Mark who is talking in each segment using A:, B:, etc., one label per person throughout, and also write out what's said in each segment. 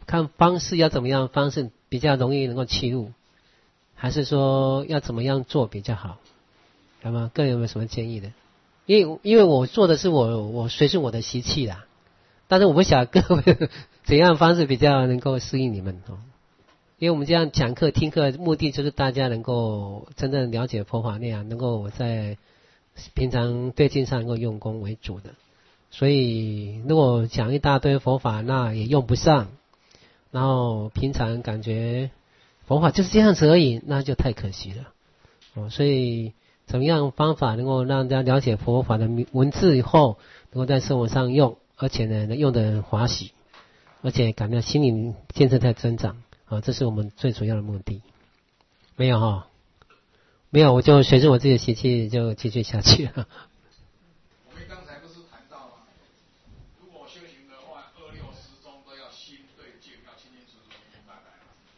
A: 看方式要怎么样，方式比较容易能够切入，还是说要怎么样做比较好？好吗？各位有没有什么建议的？因为我做的是我随顺我的习气啦，但是我不晓得各位怎样的方式比较能够适应你们哦。因为我们这样讲课听课，目的就是大家能够真正了解佛法内容，能够在平常对境上能够用功为主的。所以如果讲一大堆佛法，那也用不上。然后平常感觉佛法就是这样子而已，那就太可惜了哦。所以怎么样方法能够让大家了解佛法的文字以后，能够在生活上用，而且呢用得很欢喜，而且感到心灵建设在增长啊，这是我们最主要的目的。没有哈，没有，我就随着我自己的习气就继续下去了。
B: 我们刚才不是谈到吗？如果修行的话，二六十中都要心对境，要清清楚楚、明明白白。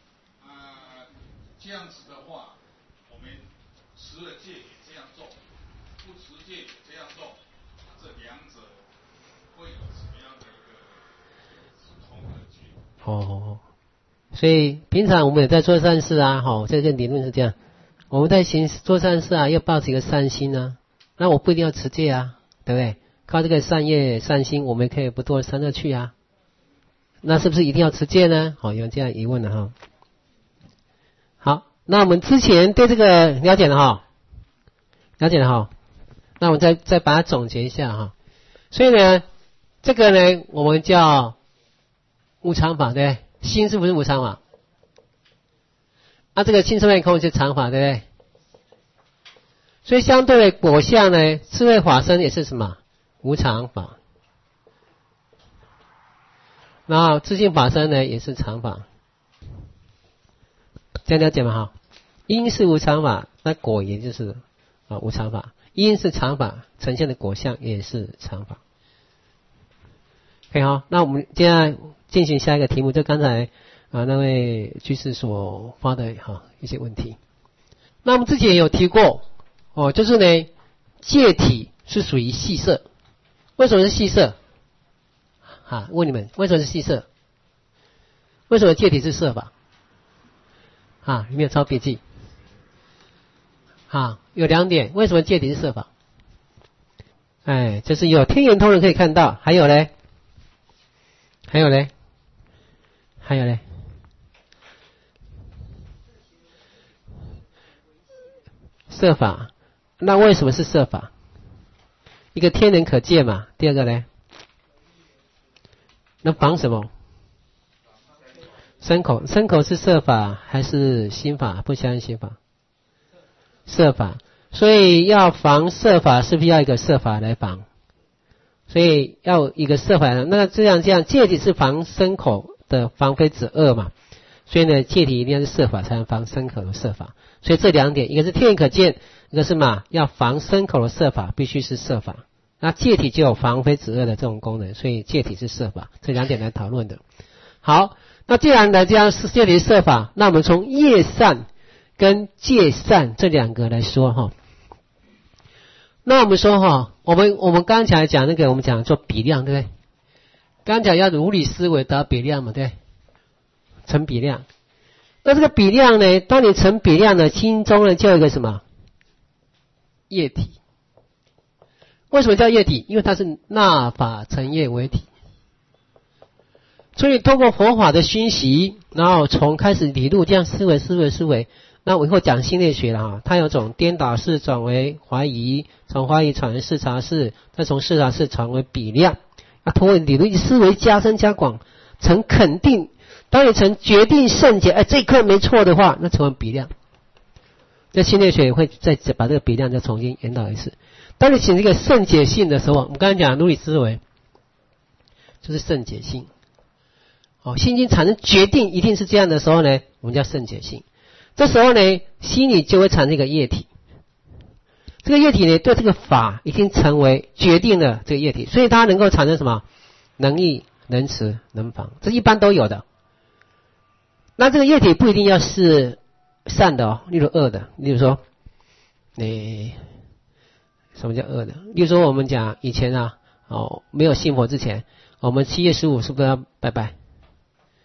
B: 这样子的话，我们持了戒也这样做，不持戒也这样做，这两者会有什么样的一个冲突？
A: 哦，所以平常我们也在做善事啊，这个理论是这样。我们在做善事啊，要抱持一个善心啊。那我不一定要持戒啊，对不对？靠这个善业善心，我们可以不堕三恶趣啊。那是不是一定要持戒呢？有这样疑问的哈。好，那我们之前对这个了解了哈，那我们再把它总结一下哈。所以呢，这个呢，我们叫无常法，对不对？心是不是无常法？这个心生灭空是常法，对不对？所以相对的果相呢，智慧法身也是什么？无常法。然后自性法身呢，也是常法。这样了解吗？哈，因是无常法，那果也就是无常法。因是常法，呈现的果相也是常法。可以哈，那我们接下来进行下一个题目，就刚才那位居士所发的一些问题。那我们之前也有提过就是呢，戒体是属于细色。为什么是细色？问你们为什么是细色？为什么戒体是色法？有没有抄笔记？有两点，为什么戒体是色法？就是有天眼通人可以看到，还有嘞，色法。那为什么是色法？一个天人可见嘛，第二个呢，那防什么？身口是色法还是心法？不相信心法，色法。所以要防色法，是不是要一个色法来防？所以要一个色法，那这样戒体是防身口的防非止恶嘛，所以呢，戒体一定要是色法才能防身口的色法。所以这两点，一个是天眼可见，一个是要防身口的色法，必须是色法。那戒体就有防非止恶的这种功能，所以戒体是色法，这两点来讨论的。好，那既然来这样是戒体是色法，那我们从业善跟戒善这两个来说哈。那我们说我们刚才讲那个，我们讲做比量，对不对？刚才要如理思维得比量嘛，对不对？成比量。那这个比量呢，当你成比量呢，心中呢就有一个什么业体。为什么叫业体？因为它是纳法成业为体。所以通过佛法的熏习，然后从开始理路这样思维，那我以后讲心类学了它有种颠倒式转为怀疑，从怀疑转为视察式，再从视察式转为比量。通过理论思维加深加广，成肯定。当你成决定圣解，这一刻没错的话，那成为比量。这心类学也会再把这个比量再重新引导一次。当你起这个圣解性的时候，我们刚才讲如理思维就是圣解性。心经产生决定一定是这样的时候呢，我们叫圣解性。这时候呢，心里就会产生一个业体。这个业体呢，对这个法已经成为决定了这个业体，所以它能够产生什么？能益、能持、能防，这一般都有的。那这个业体不一定要是善的例如恶的。例如说什么叫恶的？例如说我们讲以前没有信佛之前，我们7月15是不是要拜拜？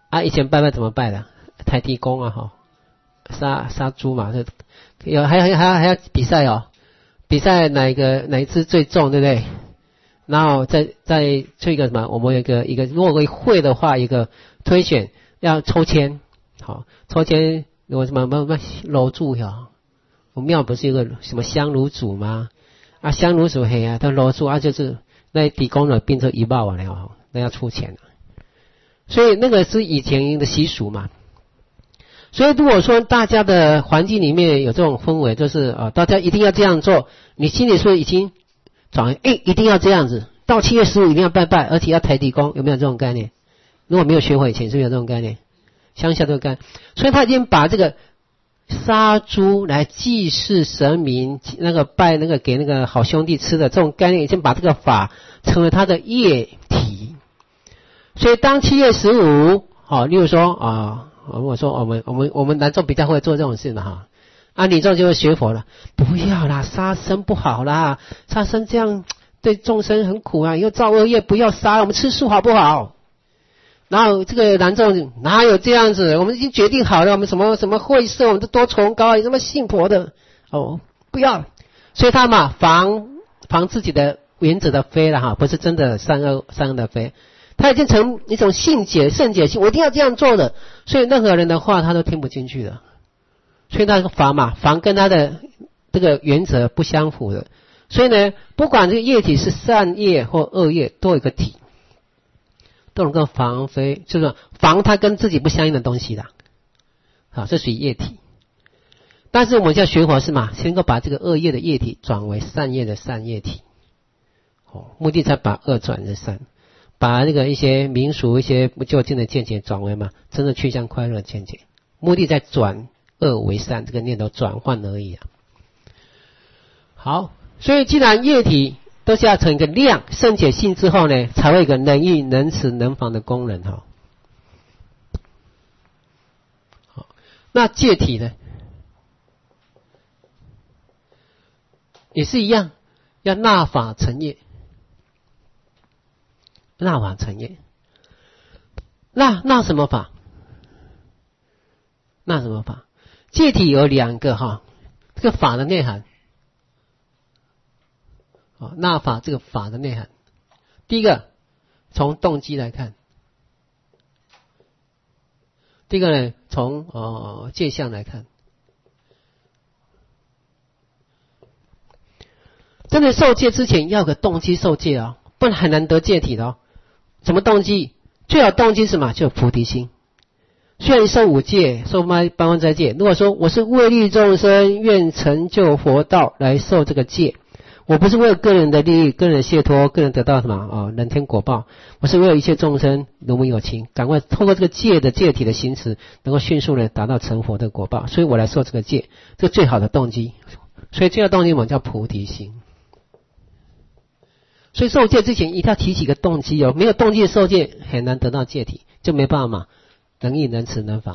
A: 啊，以前拜拜怎么拜的？抬地公啊，杀猪嘛，还要比赛哦，比赛哪一只最重，对不对？然后再做一个什么？我们有一个，如果会的话，一个推选要抽签，好，抽签有什么楼主呀？我庙不是有个什么香炉主吗？啊，香炉主黑啊，他楼主啊就是那地公呢变成1万完了，那要出钱了。所以那个是以前的习俗嘛。所以如果说大家的环境里面有这种氛围，就是大家一定要这样做，你心里说已经转一定要这样子，到7月15一定要拜拜，而且要抬地公，有没有这种概念？如果没有学会以前，是不是有这种概念？乡下都有概念。所以他已经把这个杀猪来祭祀神明，那个拜那个给那个好兄弟吃的这种概念，已经把这个法成为他的业体。所以当7月15，例如说我说我们南众比较会做这种事嘛女众就会学佛了，不要啦，杀生不好啦，杀生这样对众生很苦啊，以后造恶业不要杀，我们吃素好不好？然后这个南众哪有这样子？我们已经决定好了，我们什么会社，我们都多崇高，有什么信佛的不要。所以他嘛防自己的原则的非了不是真的善恶的非。他已经成一种圣解性，我一定要这样做的，所以任何人的话他都听不进去的。所以那个防跟他的这个原则不相符的。所以呢，不管这个业体是善业或恶业，都有一个体，都能够防非，就是防他跟自己不相应的东西的。这属于业体。但是我们要学佛是嘛，先能够把这个恶业的业体转为善业的善业体，目的才把恶转成善。把那个一些民俗一些不究竟的见解转为嘛真的趋向快乐的见解，目的在转恶为善这个念头转换而已好，所以既然业体都是要成一个量圣解性之后呢，才会有一个能益能持能防的功能好，那戒体呢也是一样，要纳法成业。纳法成业，纳什么法？纳什么法？戒体有2个这个法的内涵。纳法这个法的内涵，第一个从动机来看，第一个呢从戒相来看。真的受戒之前要有个动机受戒不然很难得戒体的什么动机？最好动机是什么？就有菩提心。虽然受5戒，受八关斋戒，如果说我是为利众生，愿成就佛道来受这个戒，我不是为了个人的利益、个人的解脱、个人得到什么人天果报，我是为了一切众生如母有情，赶快透过这个戒的戒体的行持，能够迅速的达到成佛的果报，所以我来受这个戒，这个最好的动机。所以这个动机我们叫菩提心。所以受戒之前一定要提起个动机没有动机的受戒很难得到戒体，就没办法嘛，能益能持能防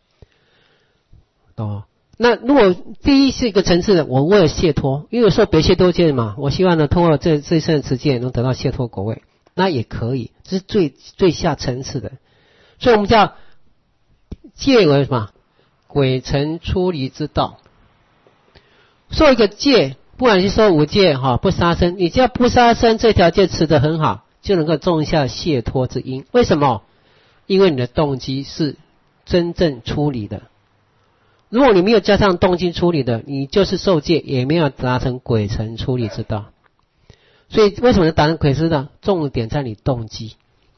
A: 那如果第一是一个层次的，我为了解脱，因为有时候别解脱戒嘛，我希望呢通过这一生的持戒能得到解脱果位，那也可以，这是最下层次的。所以我们叫戒为什么？鬼尘出离之道。受一个戒，不管是受5戒不杀生，你只要不杀生这条戒持得很好，就能够种下解脱之因。为什么？因为你的动机是真正出离的。如果你没有加上动机出离的，你就是受戒也没有达成鬼尘出离之道。所以为什么能达成鬼尘之道？重点在你动机。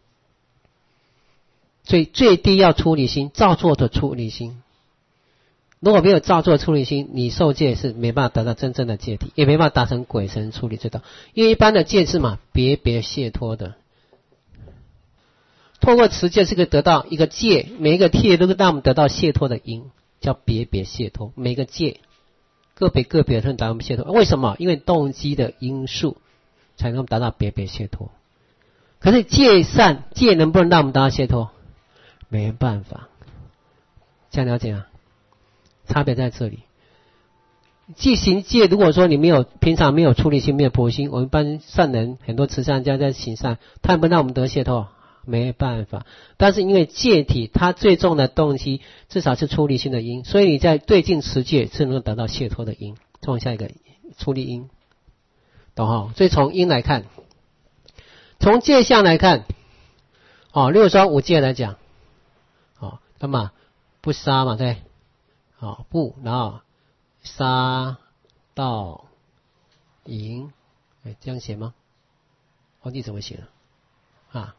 A: 所以最低要出离心，造作的出离心。如果没有造作出离心，你受戒是没办法得到真正的戒体，也没办法达成鬼神出离之道。因为一般的戒是嘛，别解脱的。透过持戒是可以得到一个戒，每一个戒都是让我们得到解脱的因，叫别解脱。每个戒个别的达到我们解脱，为什么？因为动机的因素才能达到别解脱。可是戒善戒能不能让我们达到解脱？没办法，这样了解啊？差别在这里。即行戒，如果说你平常没有出离心，没有菩提心，我们一般善人很多慈善家在行善，他能不能让我们得解脱？ 没办法。但是因为戒体它最重的动机至少是出离心的因，所以你在对境持戒是能够得到解脱的因。种下一个出离因，懂哈？所以从因来看，从戒相来看，例如说五戒来讲，那么不杀嘛，对，不，然后杀盗淫，这样写吗？忘记怎么写了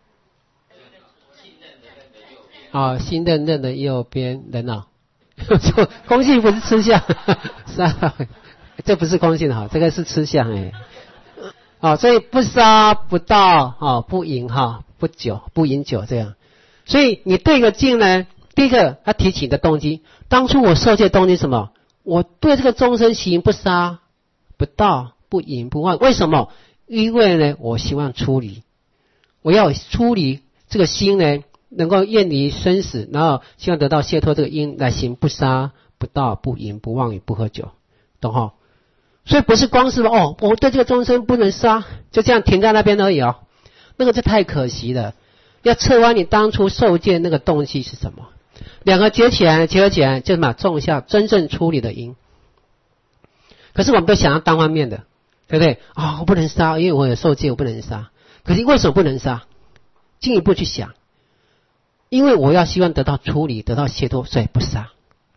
A: 心任任的右边人空性不是吃相，这不是空性这个是吃相所以不杀不盗不淫不酒不饮酒这样。所以你对个境呢，第一个他提起你的动机，当初我受戒动机什么？我对这个众生行不杀不盗不淫不妄，为什么？因为呢我希望出离，我要出离这个心呢能够厌离生死，然后希望得到解脱这个因来行不杀不盗不淫不妄语不喝酒，懂所以不是光是我对这个众生不能杀，就这样停在那边而已那个就太可惜了。要测完你当初受戒那个动机是什么，两个结合起来就种下真正出离的因。可是我们都想要单方面的，对不对我不能杀，因为我有受戒我不能杀。可是为什么不能杀？进一步去想，因为我要希望得到出离得到解脱，所以不杀，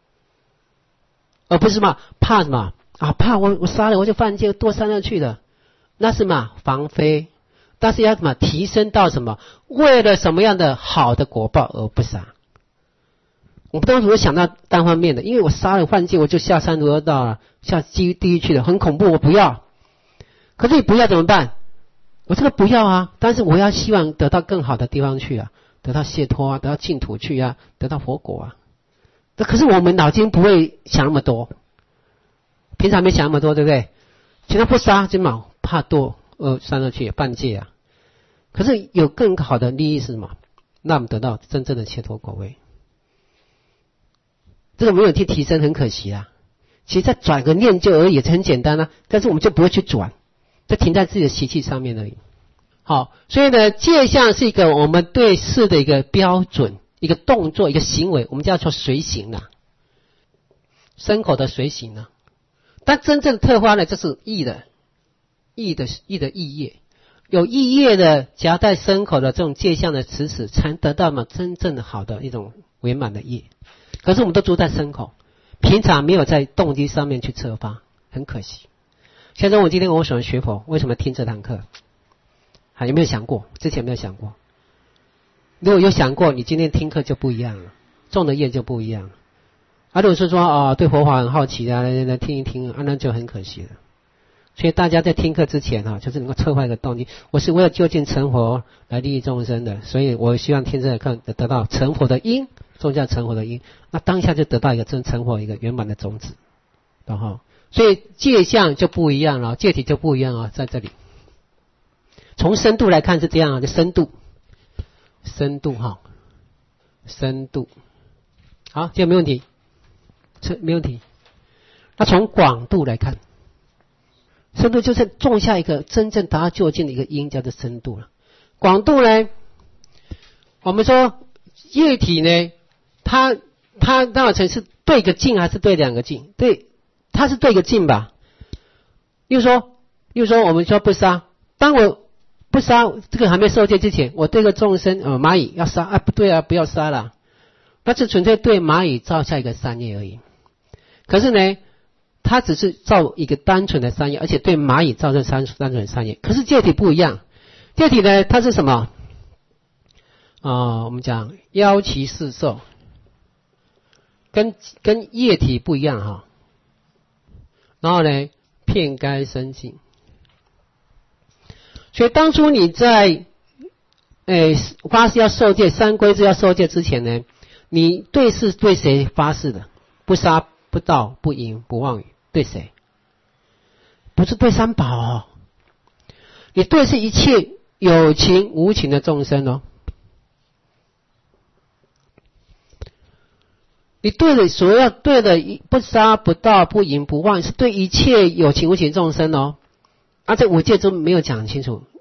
A: 而不是怕什么怕我杀了我就犯戒多杀下去了，那是防非。但是要提升到什么？为了什么样的好的果报而不杀？我们当时会想到单方面的，因为我杀了犯戒我就下三途恶道了，下地狱去了，很恐怖，我不要。可是你不要怎么办？我这个不要但是我要希望得到更好的地方去得到解脱得到净土去得到佛果可是我们脑筋不会想那么多，平常没想那么多，对不对？其他不杀就怕多杀下去犯戒可是有更好的利益是什么？让我们得到真正的解脱果位。这个没有去提升很可惜其实再转个念就而已，很简单但是我们就不会去转，就停在自己的习气上面而已。好，所以呢戒相是一个我们对事的一个标准，一个动作一个行为，我们叫做随行身口的随行但真正特化呢，这是意的意业，有意业的夹带身口的这种戒相的持持，才得到真正的好的一种圆满的业。可是我们都住在身口，平常没有在动机上面去策发，很可惜。现在我今天我喜欢学佛，为什么听这堂课？有没有想过？之前没有想过。如果有想过，你今天听课就不一样了，种的业就不一样了。如果是说对佛法很好奇来听一听那就很可惜了。所以大家在听课之前就是能够策划一个动机，我是为了就近成佛来利益众生的，所以我希望听这个课得到成佛的因，种下成佛的因，那当下就得到一个真成佛一个圆满的种子。然后所以戒相就不一样了，戒体就不一样在这里。从深度来看是这样就深度好，这个没问题，没问题。那从广度来看，深度就是种下一个真正达到究竟的一个因，叫做深度了。广度呢，我们说液体呢，它到底是对个境还是对两个境？对，它是对个境吧。例如说我们说不杀，当我不杀这个还没受戒之前，我对个众生蚂蚁要杀不对不要杀了，那就纯粹对蚂蚁造下一个善业而已。可是呢它只是造一个单纯的善业，而且对蚂蚁造成单纯的善业。可是戒体不一样，戒体呢它是什么我们讲妖其四受，跟液体不一样然后呢遍该生性。所以当初你在发誓要受戒三规制要受戒之前呢，你对事对谁发誓的？不杀不盗不淫不妄语，对谁？不是对三宝你对是一切有情无情的众生你对的所要对的不杀不盗不淫不妄，是对一切有情无情众生这五戒中没有讲清楚。那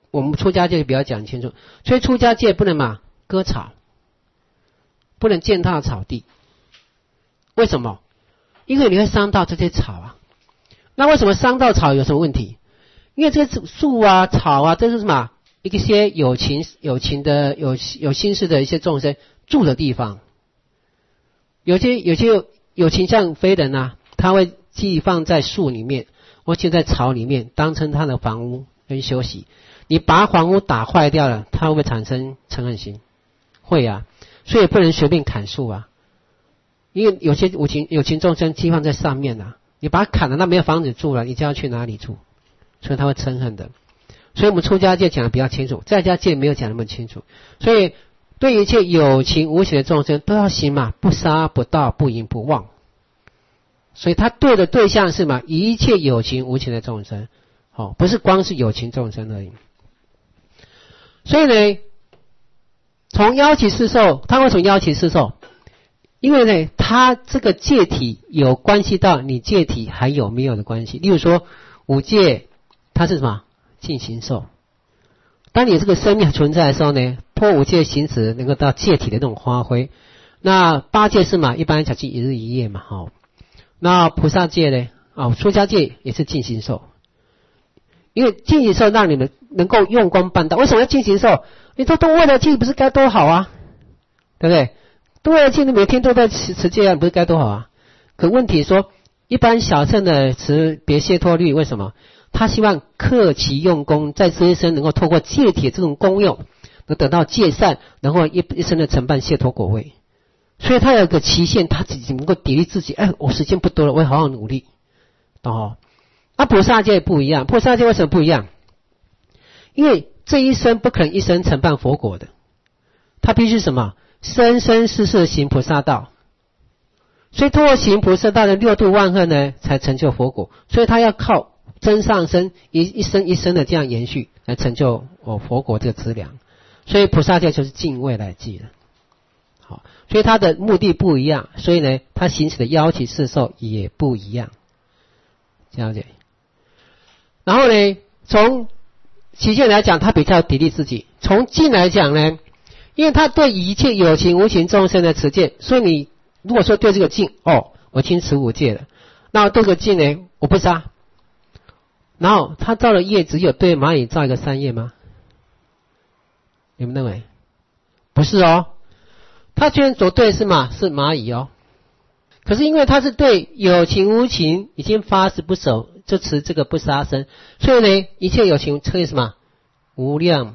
A: 我们出家戒比较讲清楚，所以出家戒不能嘛割草，不能践踏草地。为什么？因为你会伤到这些草啊。那为什么伤到草有什么问题？因为这些树啊、草啊，这是什么？一些有情的、有心事的一些众生住的地方。有些有情像非人啊，他会寄放在树里面，或寄在草里面，当成他的房屋跟休息。你把房屋打坏掉了，他会不会产生嗔恨心？会啊，所以不能随便砍树啊。因为有些有情众生寄放在上面啊，你把它砍了，那没有房子住了，你就要去哪里住？所以他会嗔恨的。所以我们出家戒讲的比较清楚，在家戒没有讲那么清楚。所以对一切有情无情的众生都要行嘛，不杀不盗不淫不妄。所以他对的对象是嘛，一切有情无情的众生，不是光是有情众生而已。所以呢，从腰起四受，他为什么腰起四受？因为呢，他这个戒体有关系到你戒体还有没有的关系。例如说五戒，它是什么？尽形受。当你这个生命存在的时候呢，破五戒行止能够到戒体的那种发挥。那八戒是嘛，一般讲是一日一夜嘛，那菩萨戒呢，出家戒也是尽形受。因为尽形受让你们能够用功办道。为什么要尽形受？你都为了戒，不是该多好啊？对不对？都为了戒，你每天都在持戒啊，不是该多好啊？可问题说，一般小乘的持别解脱律，为什么？他希望克其用功，在这一生能够透过戒体这种功用，能得到戒善，然后一生的承办解脱果位。所以他有个期限，他自己能够砥砺自己。我时间不多了，我要好好努力，懂哦？菩萨戒不一样，菩萨戒为什么不一样？因为这一生不可能一生承办佛果的，他必须什么？生生世世行菩萨道。所以通过行菩萨道的六度万恨呢，才成就佛果。所以他要靠增上生一生一生的这样延续，来成就佛果这个资粮。所以菩萨戒就是尽未来际的。好，所以他的目的不一样，所以呢，他行使的腰起四受也不一样。了解？然后呢，从期限来讲，他比较砥砺自己；从境来讲呢，因为他对一切有情无情众生的持戒，所以你如果说对这个境，我已经持五戒了，那我对这个境呢，我不杀。然后他造了业，只有对蚂蚁造一个三业吗？你们认为？不是哦，他居然所对是嘛？是蚂蚁哦。可是因为他是对有情无情已经发誓不守，就持这个不杀生，所以呢，一切有情称为什么？无量。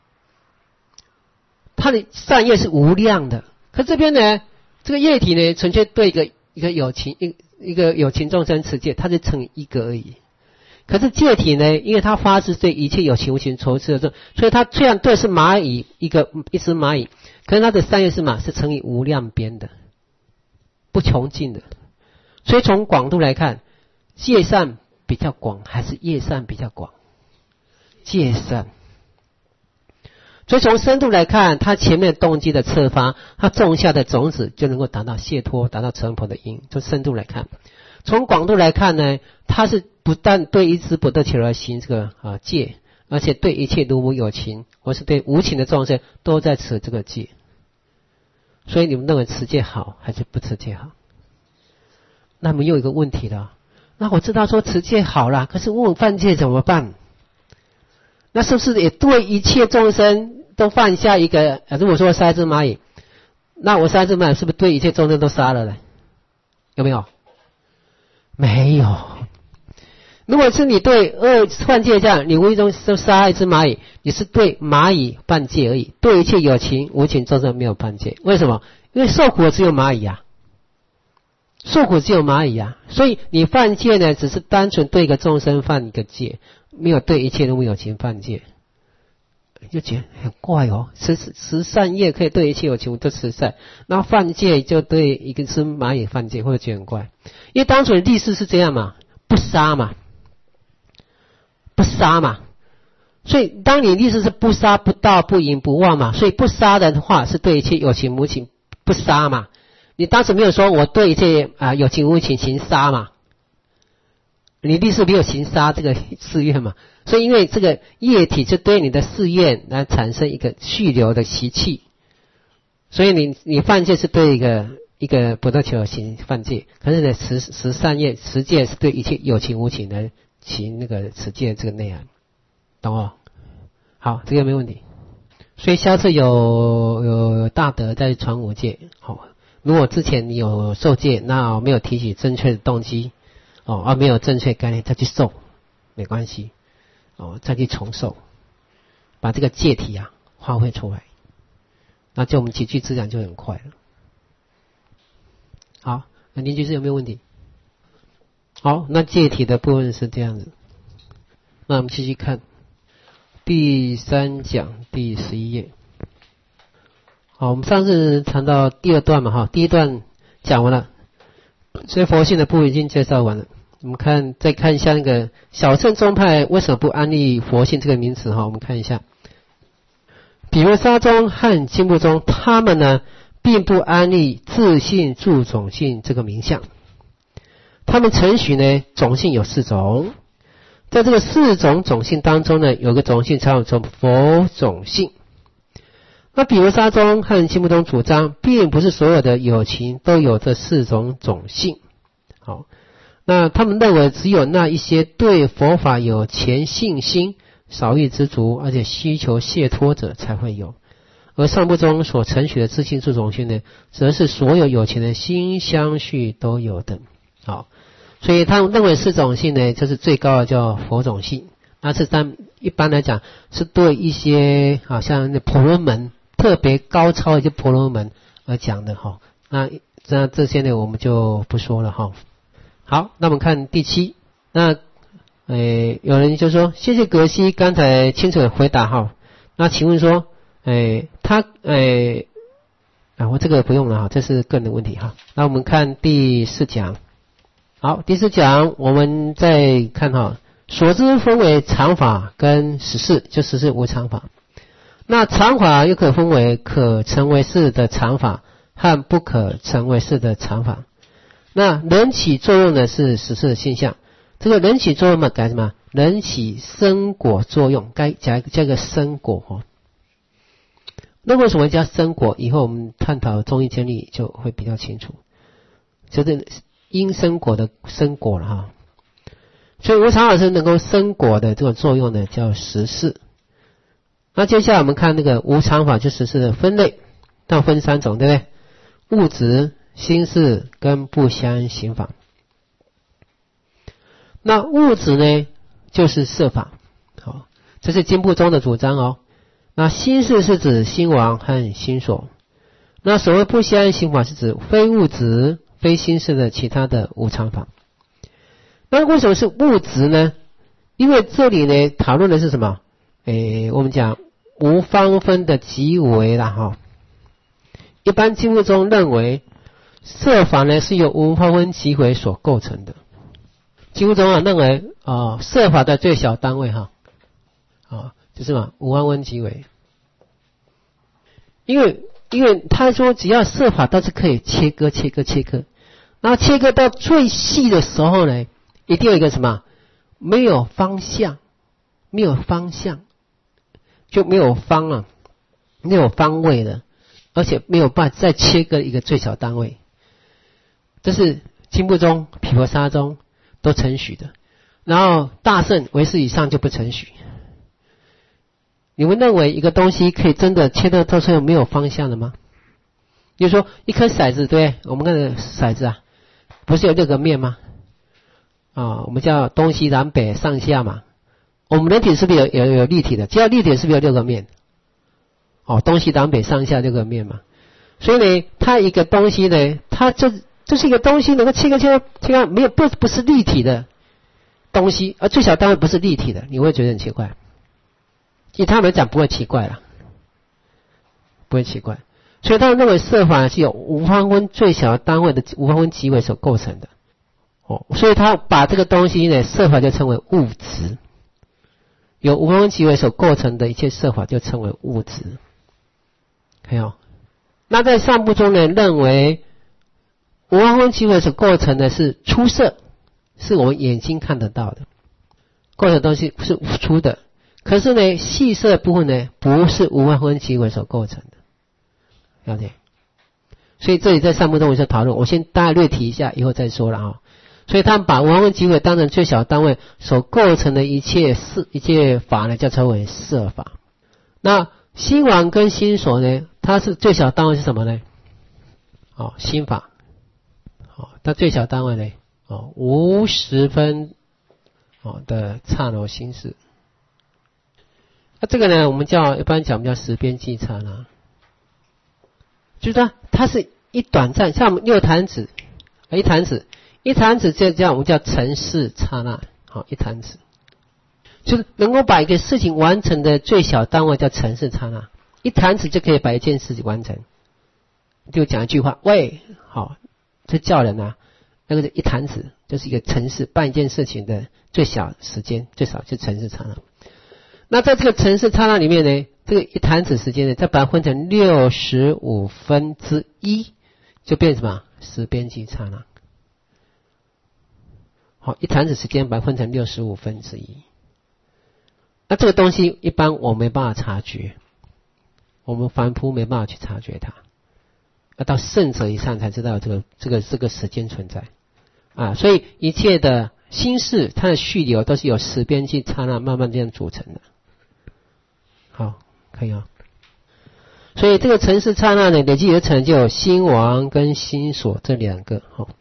A: 他的善业是无量的。可这边呢，这个业体呢，纯粹对一个有情一个有情众生持戒，它是乘一个而已。可是戒体呢，因为他发誓对一切有情无情仇视的，所以他虽然对是蚂蚁一只蚂蚁，可是他的善业是嘛？是乘以无量边的，不穷尽的。所以从广度来看，戒善比较广还是业善比较广？戒善。所以从深度来看，他前面动机的策发，他种下的种子就能够达到解脱，达到成佛的因。从深度来看，从广度来看呢，他是不但对一只不得其而行这个戒，而且对一切如无有情，或是对无情的众生都在持这个戒。所以你们认为持戒好还是不持戒好？那么又有一个问题了，那我知道说持戒好了，可是问犯戒怎么办？那是不是也对一切众生都犯下一个？如果说杀一只蚂蚁，那我杀一只蚂蚁是不是对一切众生都杀了呢？有没有？没有。如果是你对犯戒这样，你无意中杀一只蚂蚁，你是对蚂蚁犯戒而已，对一切有情无情众生没有犯戒。为什么？因为受苦的只有蚂蚁啊，受苦只有蚂蚁啊，所以你犯戒呢，只是单纯对一个众生犯一个戒，没有对一切都没有情犯戒，就觉得很怪哦。持善业可以对一切有情都持善，然后犯戒就对一个只蚂蚁犯戒，会觉得很怪。因为当初的立誓是这样嘛，不杀嘛，不杀嘛。所以当你立誓是不杀不盗不淫不妄嘛，所以不杀的话是对一切有情无情不杀嘛。你当时没有说我对一切有情无情行杀嘛， 你历世没有行杀这个誓愿嘛，所以因为这个液体就对你的誓愿来产生一个续流的习气，所以你犯戒是对一个不得求行犯戒，可是呢持善业持戒是对一切有情无情的行那个持戒这个内涵，懂哦？好，这个没问题。所以下次有大德在传五戒，好，如果之前你有受戒，那没有提起正确的动机，没有正确概念再去受，没关系，再去重受，把这个戒体发挥出来，那就我们起居自然就很快了。好，那林居士有没有问题？好，那戒体的部分是这样子，那我们继续看第3讲第11页。好，我们上次谈到第2段嘛，第一段讲完了，所以佛性的部分已经介绍完了。我们再看一下那个小乘宗派为什么不安立佛性这个名词，我们看一下。比如沙宗和经部宗，他们呢并不安立自性住种性这个名相，他们承许呢种性有4种，在这个4种种性当中呢，有个种性叫做佛种性。那比如沙宗和经部宗主张，并不是所有的有情都有这4种种性。好，那他们认为只有那一些对佛法有虔信心、少欲知足，而且需求解脱者才会有。而上部宗所承许的自性住种性呢，则是所有有情的心相续都有的。好，所以他们认为4种性呢，就是最高的叫佛种性。那是一般来讲是对一些像那婆罗门特别高超的一些婆罗门而讲的哈。那这些呢我们就不说了哈。好，那我们看第7。那有人就说谢谢格西刚才清楚的回答哈。那请问说我这个不用了哈，这是个人的问题哈。那我们看第4讲。好，第4讲我们再看所知分为常法跟实事，就实事无常法。那常法又可分为可成为事的常法和不可成为事的常法。那人起作用的是实事的现象，这个人起作用嘛，改什么？人起生果作用，该加一个生果那为什么加生果？以后我们探讨中医真理就会比较清楚，就是因生果的生果了哈。所以无常法是能够生果的这种作用呢，叫实事。那接下来我们看那个无常法就实事的分类，那分3种，对不对？物质、心事跟不相行法。那物质呢，就是色法，好，这是经部宗的主张哦。那心事是指心王和心所。那所谓不相行法是指非物质、非心事的其他的无常法。那为什么是物质呢？因为这里呢讨论的是什么？我们讲无方分的极微啦哈。一般经部中认为色法呢是由无方分极微所构成的。经部中认为色法的最小单位就是嘛无方分极微。因为他说只要色法都是可以切割，然后切割到最细的时候呢，一定有一个什么？没有方向，就没有方没有方位的，而且没有办法再切割一个最小单位。这是经部宗、毗婆沙宗都承许的，然后大乘唯识以上就不承许。你们认为一个东西可以真的切割到最后没有方向的吗？比如说一颗骰子，对，我们那个骰子不是有6个面吗？我们叫东西南北上下嘛。我们人体是不是有立体的？只要立体是不是有6个面？东西南北上下6个面嘛。所以呢，它一个东西呢，它就是一个东西能够切割没有不是立体的东西，而最小单位不是立体的，你会觉得很奇怪。以他们来讲不会奇怪了，不会奇怪。所以他们认为色法是由无方分最小的单位的无方分极微所构成的。所以他把这个东西呢，色法就称为物质，由无方分极微所构成的一切色法就称为物质。看到？那在上部中呢，认为无方分极微所构成的是初色， 是我们眼睛看得到的，构成的东西是粗的。可是呢，细色部分呢，不是无忘分极微所构成的，了解？所以这里在上部中有些讨论，我先大概略提一下，以后再说了啊。所以他们把无忘分极微当成最小单位所构成的一切法呢，叫称为色法。那心王跟心所呢，它是最小单位是什么呢？心法。它最小单位呢，无十分的刹那心识。那这个呢，我们一般讲十边际刹那，就是说它是一短暂，像我们六弹指，一弹指这叫我们叫成事刹那，一弹指，就是能够把一个事情完成的最小单位叫成事刹那，一弹指就可以把一件事情完成。就讲一句话，喂，这叫人啊，那个一弹指就是一个成事，办一件事情的最小时间，最少就成事刹那。那在这个成事刹那里面呢，这个一弹指时间呢，再把它分成65分之一，就变成什么？十边际刹那。一弹指时间把它分成65分之一。那这个东西一般我没办法察觉，我们凡夫没办法去察觉它，要到圣者以上才知道这个时间存在啊。所以一切的心事，它的续流都是由十边际刹那慢慢这样组成的。好，可以啊。所以这个成事刹那呢，累计而成就有心王跟心所这两个。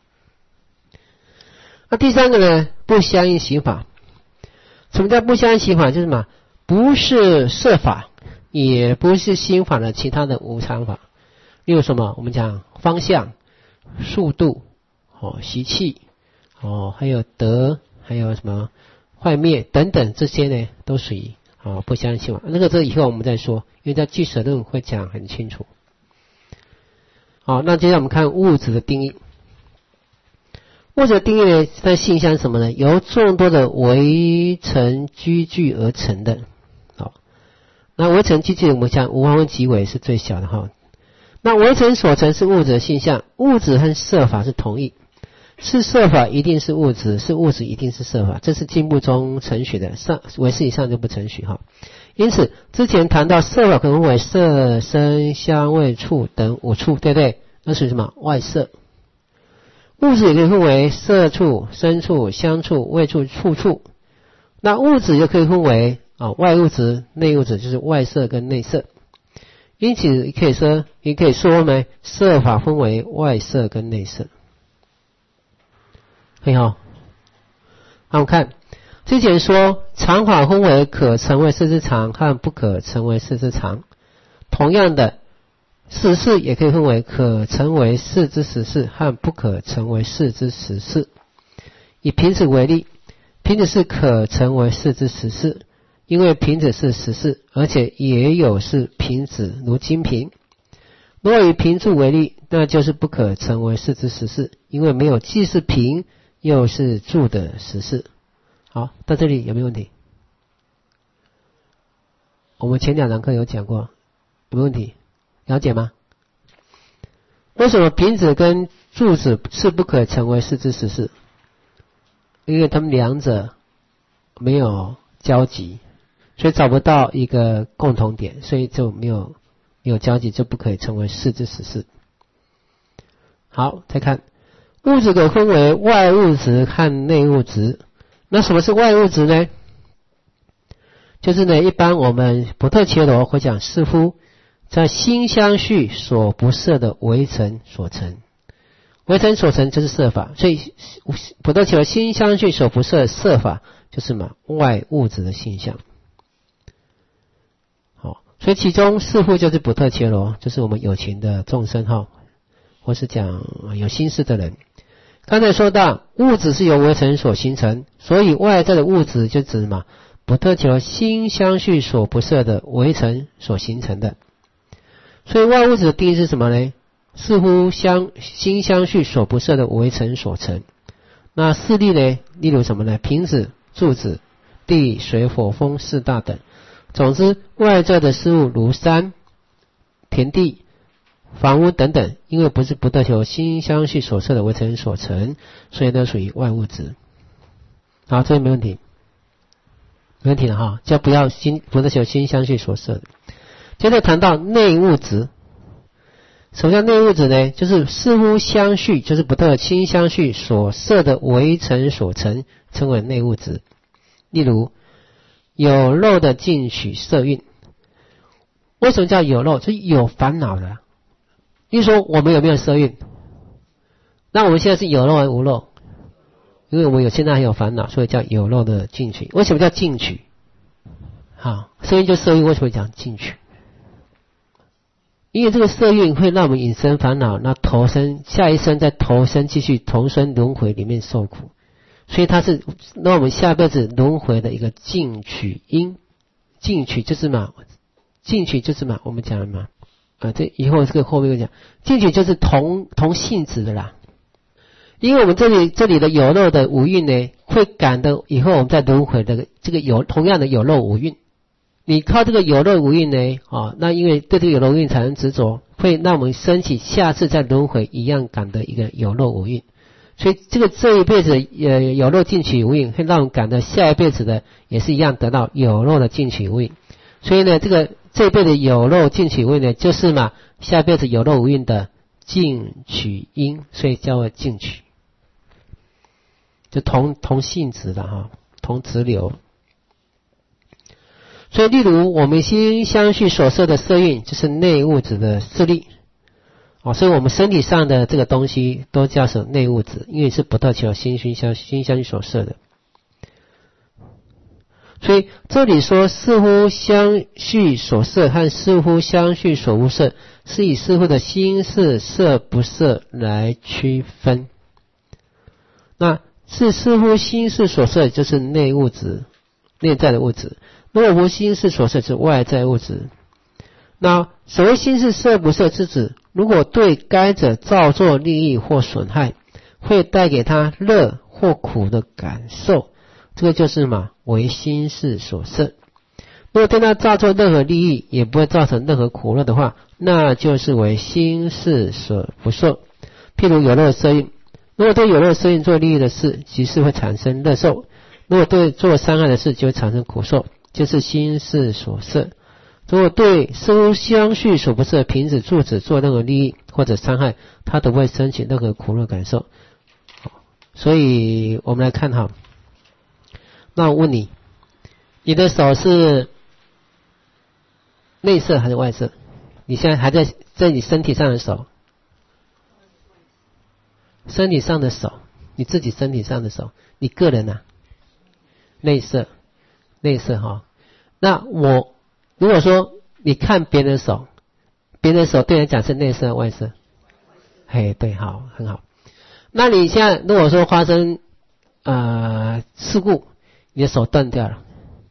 A: 那第三个呢，不相应行法。什么叫不相应行法？就是什么？不是色法，也不是心法的其他的无常法。例如什么？我们讲方向、速度、习气、还有德，还有什么坏灭等等，这些呢都属于不相应行法。这以后我们再说，因为在俱舍论会讲很清楚。好，那接下来我们看物质的定义。物质的定义呢，在性相是什么呢？由众多的微尘积聚而成的。好，那微尘积聚我们讲无忘分极微是最小的哈。那微尘所成是物质的性相，物质和色法是同义，是色法一定是物质，是物质一定是色法，这是经部中承许的，唯识以上就不承许哈。因此之前谈到色法可分为色、声、香味、触等五处，对不对？那属于什么？外色。物质也可以分为色处、声处、香处、味处、触处。那物质又可以分为外物质、内物质，就是外色跟内色。因此也可以说呢，色法分为外色跟内色。可以哈。那我们看之前说常法分为可成为事之常和不可成为事之常。同样的，实事也可以分为可成为事之实事和不可成为事之实事。以瓶子为例，瓶子是可成为事之实事，因为瓶子是实事，而且也有是瓶子，如金瓶。若以瓶柱为例，那就是不可成为事之实事，因为没有既是瓶又是柱的实事。好，到这里有没有问题？我们前两堂课有讲过，有没有问题？了解吗？为什么瓶子跟柱子是不可成为事之实事？因为他们两者没有交集，所以找不到一个共同点，所以就没有交集，就不可以成为事之实事。好，再看物质可分为外物质和内物质。那什么是外物质呢？就是呢，一般我们不特伽罗会讲士夫在心相续所不摄的微尘所成，微尘所成就是色法，所以不特伽罗心相续所不摄的色法就是什么？外物质的性相。好，所以其中士夫就是不特伽罗，就是我们有情的众生哈，或是讲有心事的人。刚才说到物质是由微尘所形成，所以外在的物质就指什么？不特伽罗心相续所不摄的微尘所形成的。所以外物质的定义是什么呢？似乎心相续所不摄的微尘所成。那事例呢？例如什么呢？瓶子、柱子、地、水、火、风四大等。总之，外在的事物如山、田地、房屋等等，因为不是不特伽罗心相续所摄的微尘所成，所以呢属于外物质。 好，这个没问题，没问题了哈，就不要不是由心相续所摄的。接着谈到内物质，什么叫内物质呢？就是似乎相续，就是不得心相续所摄的微尘所成，称为内物质。例如有漏的进取色蕴，为什么叫有漏？就是有烦恼的。例如说我们有没有色蕴？那我们现在是有漏还是无漏？因为我们现在还有烦恼，所以叫有漏的进取。为什么叫进取？好，色蕴就色蕴，为什么讲进取？因为这个色蕴会让我们引生烦恼，那投生下一生再投生继续同生轮回里面受苦，所以它是让我们下辈子轮回的一个进取因。进取就是嘛，我们讲了嘛，这以后这个后面会讲，进取就是同性质的啦。因为我们这里的有漏的五蕴呢，会感的以后我们在轮回的这个同样的有漏五蕴。你靠这个有漏五蕴呢，那因为对这个有漏五蕴产生执着，会让我们升起下次再轮回一样感的一个有漏五蕴，所以这一辈子有漏进取五蕴，会让我们感的下一辈子的也是一样得到有漏的进取五蕴。所以呢，这一辈子有漏进取五蕴呢，就是嘛下辈子有漏五蕴的进取因，所以叫做进取，就同性质的哈，同质流。所以例如我们心相续所摄的色蕴，就是内物质的势力，所以我们身体上的这个东西都叫做内物质，因为是不得其心相续所摄的。所以这里说似乎相续所摄和似乎相续所无摄，是以似乎的心是摄不摄来区分。那是似乎心是所摄，就是内物质，内在的物质。如果无心是所摄，是外在物质。那所谓心是摄不摄，是指如果对该者造作利益或损害，会带给他乐或苦的感受，这个就是嘛为心是所摄。如果对他造作任何利益，也不会造成任何苦乐的话，那就是为心是所不摄。譬如有漏色蕴，如果对有漏色蕴做利益的事，即是会产生乐受；如果对做伤害的事，就会产生苦受，就是心是所摄。如果对似乎相续所不摄凭止助止做任何利益或者伤害，他都不会升起任何苦乐感受。所以我们来看哈，那我问你，你的手是内摄还是外摄？你现在还在你身体上的手，身体上的手，你自己身体上的手，你个人啊，内摄哈。那我如果说你看别人的手，别人的手对你来讲是内摄外摄？嘿，对，好，很好。那你现在如果说发生事故，你的手断掉了，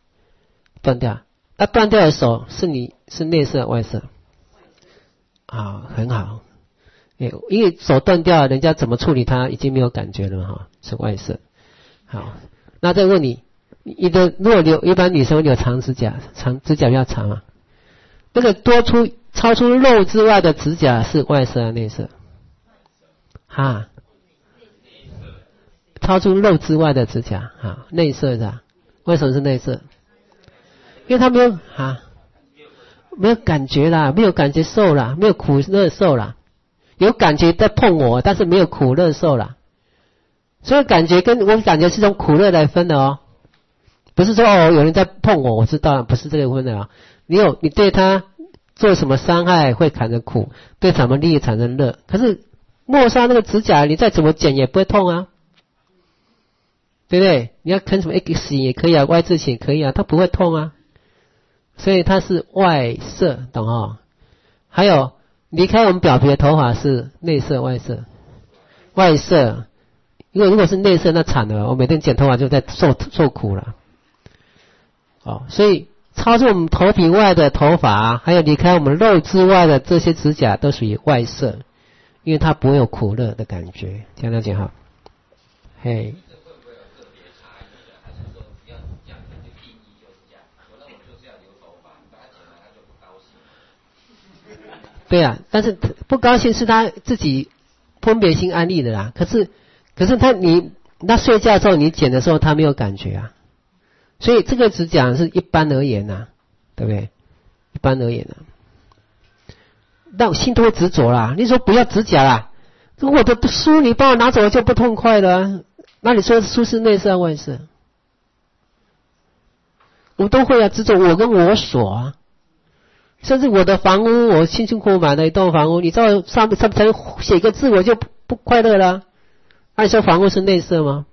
A: 那断掉的手是内摄外摄？很好。因为手断掉，人家怎么处理它已经没有感觉了哈，是外摄。好，那再问你的如果一般女生有长指甲，指甲比较长啊，那个超出肉之外的指甲是外摄还是内摄？超出肉之外的指甲内摄的。为什么是内摄？因为它没有感觉啦，没有感觉受啦，没有苦乐受啦。有感觉在碰我，但是没有苦乐受啦。所以感觉跟我感觉是从苦乐来分的哦，不是说有人在碰我知道，不是这个分的啊。你对他做什么伤害会产生苦，对什么利益产生乐。可是抹杀那个指甲，你再怎么剪也不会痛啊，对不对？你要啃什么 X 型也可以啊，Y 字型也可以啊，它不会痛啊。所以它是外摄，懂哦？还有离开我们表皮的头发是内摄外摄？外摄。因为如果是内摄那惨了，我每天剪头发就在受苦了。所以超出我们头皮外的头发，还有离开我们肉之外的这些指甲都属于外摄，因为它不会有苦乐的感觉。这样了解哈？嘿。对啊，但是不高兴是他自己分别心安利的啦。可是那睡觉之后你剪的时候他没有感觉啊，所以这个只讲是一般而言啊，对不对？一般而言啊，那心都会执着啦。你说不要指甲啦，我的书你帮我拿走了就不痛快了啊，那你说书是内色外色？我都会啊，执着我跟我所啊。甚至我的房屋，我辛辛苦苦买了一栋房屋，你知道上面才写个字我就不快乐了。按说房屋是内色吗？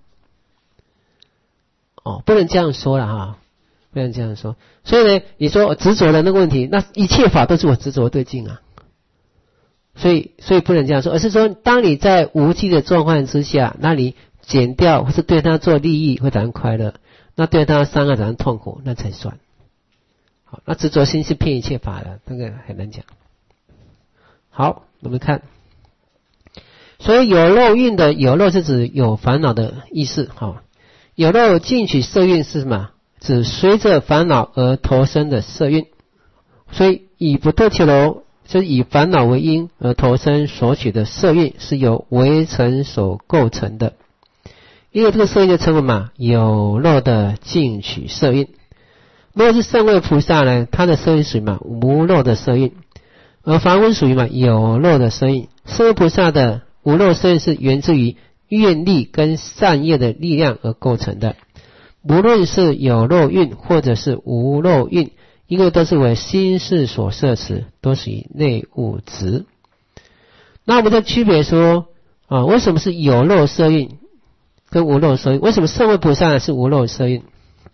A: 哦，不能这样说了哈，不能这样说。所以呢，你说我执着的那个问题，那一切法都是我执着的对境啊。所以不能这样说，而是说，当你在无记的状况之下，那你减掉或是对他做利益会产生快乐，那对他伤害产生痛苦，那才算。好，那执着心是骗一切法的，那个很难讲。好，我们看，所以有漏蕴的有漏是指有烦恼的意思。好，有漏进取色蕴是什么？指随着烦恼而投生的色蕴。所以以不特提楼就是以烦恼为因而投生所取的色蕴，是由微尘所构成的。因为这个色蕴就称为嘛有漏的进取色蕴。如果是圣位菩萨呢，他的色蕴属于嘛无漏的色蕴，而凡夫属于嘛有漏的色蕴。圣位菩萨的无漏色蕴是源自于愿力跟善业的力量而构成的，无论是有漏蕴或者是无漏蕴，因为都是为心事所摄持，都属于内物质。那我们再区别说为什么是有漏色蕴跟无漏色蕴？为什么圣位菩萨是无漏色蕴？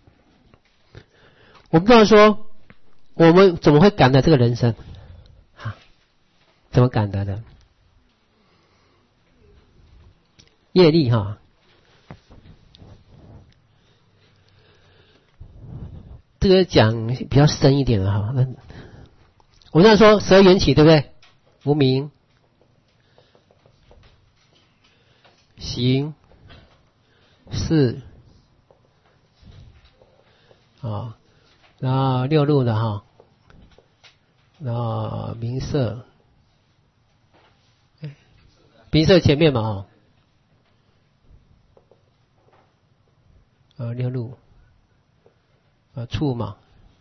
A: 我们不知道说我们怎么会感得这个人生怎么感得的？业力这个讲比较深一点的我们这样说12缘起对不对？无明、行、识然后六路的然后名色，名色前面嘛六路处嘛，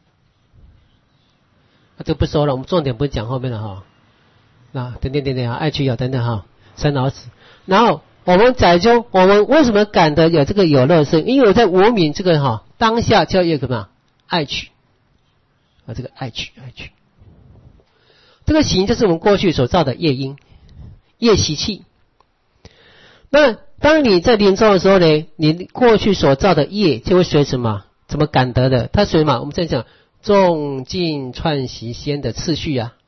A: 这不说了，我们重点不是讲后面的那等爱取有等等生老死。然后我们载究我们为什么感得有这个有漏色？因为我在无明这个当下叫一个什么爱取这个爱取这个行就是我们过去所造的业因业习气。那当你在临终的时候呢，你过去所造的业就会随什么怎么感得的？它随嘛我们在讲众尽串习先的次序啊。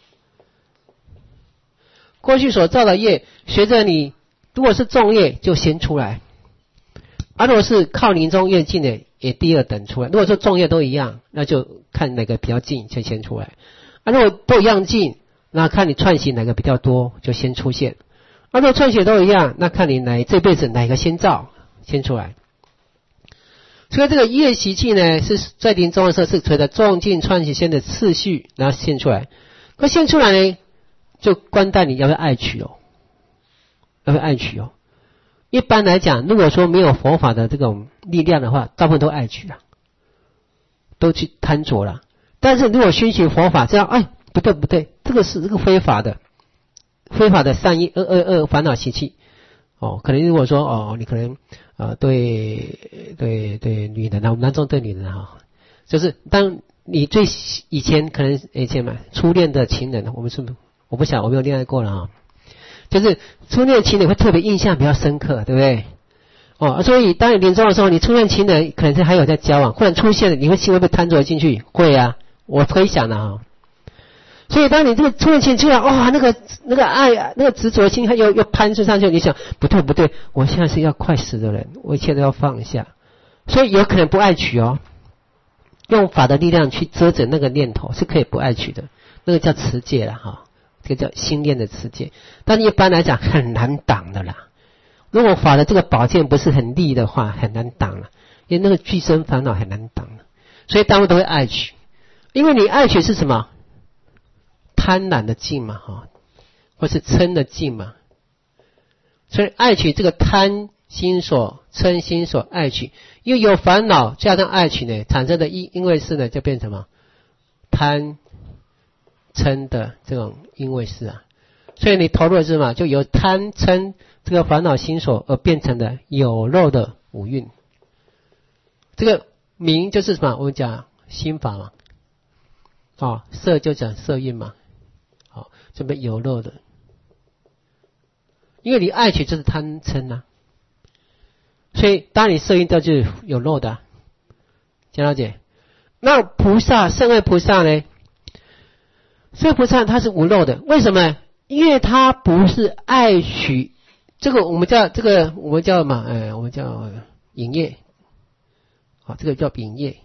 A: 过去所造的业随着你如果是重业就先出来，如果是靠临终越近的也第二等出来。如果说重业都一样，那就看哪个比较近就先出来。如果都一样近，那看你串习哪个比较多就先出现。如果串习都一样，那看你这辈子哪个先造先出来。所以这个业习气呢，是在临终的时候是随着众尽串习先的次序然后现出来。可现出来呢，就关待你要不要爱取要不要爱取一般来讲，如果说没有佛法的这种力量的话，大部分都爱取了，都去贪着了。但是如果熏习佛法，这样不对，这个是这个非法的善意恶烦恼习气可能如果说你可能对女人男众对女人就是当你最以前可能初恋的情人，我不晓得我没有恋爱过了就是初恋情人会特别印象比较深刻，对不对？所以当你临终的时候，你初恋情人可能是还有在交往，忽然出现了，你会心会被贪着进去？会啊，我可以想的所以当你这个初恋情人出来，那个爱那个执着心又攀升上去，你想不对，我现在是要快死的人，我一切都要放下，所以有可能不爱取用法的力量去遮止那个念头是可以不爱取的，那个叫持戒了这个叫心念的持戒。但是一般来讲很难挡的啦，如果法的这个宝剑不是很利的话，很难挡了，因为那个俱生烦恼很难挡了，所以大部分都会爱取。因为你爱取是什么？贪婪的境嘛或是嗔的境嘛。所以爱取这个贪心所、嗔心所、爱取，因为有烦恼加上爱取呢，产生的因为是呢，就变成什么？贪嗔的这种因为是啊，所以你投入的是什么？就由贪嗔这个烦恼心所而变成的有漏的五蕴。这个名就是什么？我们讲心法嘛，色就讲色蕴嘛，这边有漏的，因为你爱取就是贪嗔啊，所以当你色蕴掉就是有漏的，讲了解？那菩萨圣位菩萨呢？圣位菩萨他是无漏的，为什么？因为他不是爱取，这个我们叫嘛，我们叫引业，这个叫引业。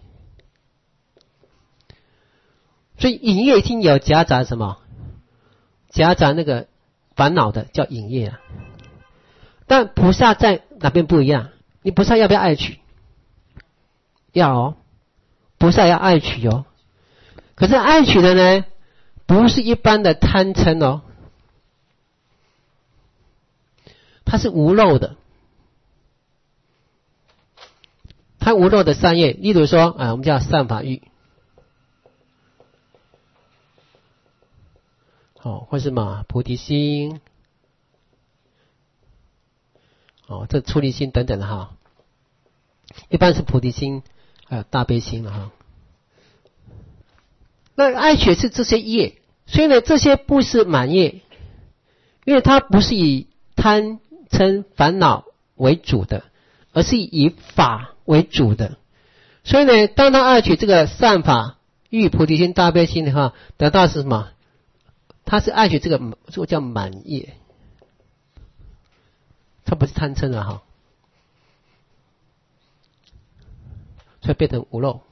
A: 所以引业已经有夹杂什么？夹杂那个烦恼的叫引业啊。但菩萨在哪边不一样？你菩萨要不要爱取？要哦，菩萨要爱取哦。可是爱取的呢，不是一般的贪嗔哦，它是无漏的。它无漏的善业，例如说我们叫善法欲，或是嘛菩提心，这出离心等等的哈，一般是菩提心还有大悲心了哈。那爱取是这些业，所以呢这些不是满业，因为它不是以贪嗔烦恼为主的，而是以法为主的。所以呢当他爱取这个善法欲菩提心大悲心的话，得到是什么？他是爱取这个叫满业，他不是贪嗔了哈，所以变成无漏。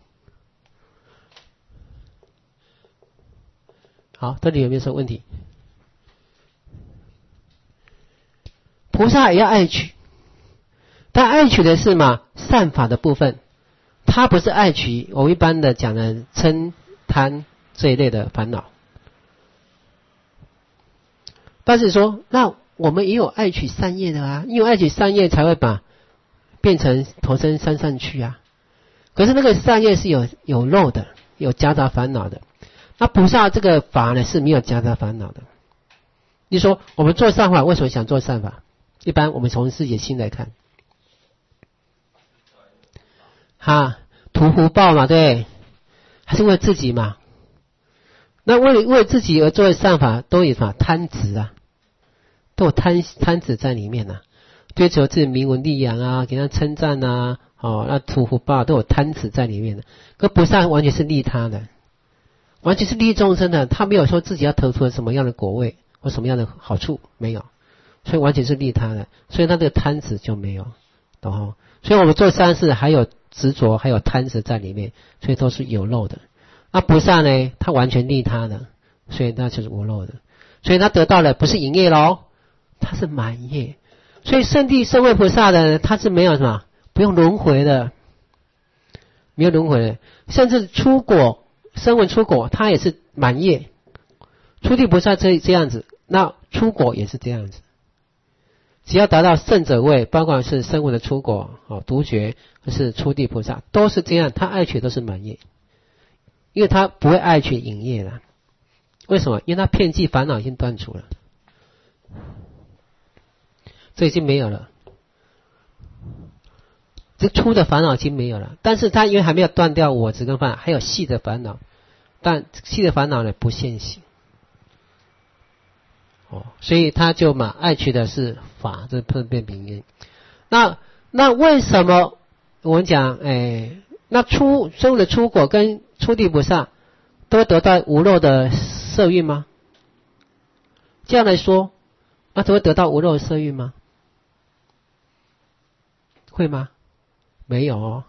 A: 好，这里有没有什么问题？菩萨也要爱取，但爱取的是嘛善法的部分，他不是爱取我一般的讲的嗔贪这一类的烦恼。但是说，那我们也有爱取善业的啊，因为爱取善业才会变成投身山上去啊。可是那个善业是有漏的，有夹杂烦恼的。那菩萨这个法呢是没有夹杂烦恼的。你说我们做善法，为什么想做善法？一般我们从自己的心来看，图福报嘛，对，还是为自己嘛？那为自己而做的善法，都有什么贪执啊？都有贪执在里面啊，追求自己名闻利养啊，给他称赞啊，那图福报都有贪执在里面的。可菩萨完全是利他的，完全是利众生的，他没有说自己要得出什么样的果位或什么样的好处，没有，所以完全是利他的，所以他这个贪执就没有，懂吗？所以我们做善事还有执着，还有贪执在里面，所以都是有漏的。那菩萨呢，他完全利他的，所以那就是无漏的，所以他得到的不是营业咯，他是满业。所以圣地圣位菩萨的他是没有什么不用轮回的，没有轮回的，甚至出果声闻出果他也是满业。初地菩萨这样子，那出果也是这样子，只要达到圣者位，包括是声闻的出果独觉或是初地菩萨都是这样，他爱取都是满业，因为他不会爱取引业了。为什么？因为他遍计烦恼已经断除了，这已经没有了，这粗的烦恼已经没有了。但是他因为还没有断掉我执跟烦恼，还有细的烦恼，但细的烦恼呢不现行，所以他就爱取的是法，这不变名言。那为什么我们讲那声闻的出果跟初地菩萨都会得到无漏的色蕴吗？这样来说，那都会得到无漏的色蕴吗？会吗？没有哦。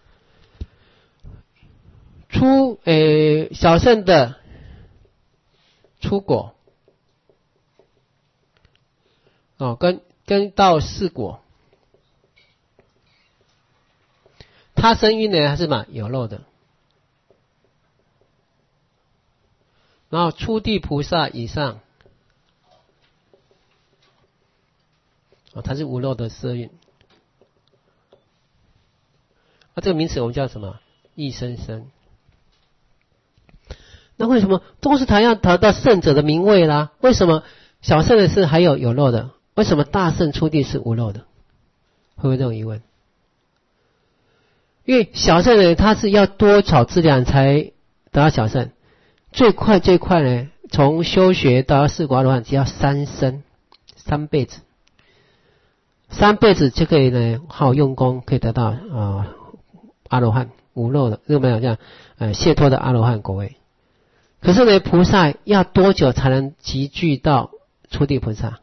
A: 小乘的出果跟到四果，他生蕴呢还是有漏的。然后初地菩萨以上，它是无漏的色蕴。 这个名词我们叫什么？一生生。那为什么都是他要得到圣者的名位啦？为什么小圣的是还有肉的？为什么大圣初地是无肉的？会不会这种疑问？因为小圣呢，他是要多少资粮才得到小圣？最快呢，从修学到四果阿罗汉只要3生，3辈子，3辈子就可以呢，好好用功，可以得到阿罗汉无漏的，有没有这样解脱的阿罗汉果位？可是呢，菩萨要多久才能集聚到初地菩萨？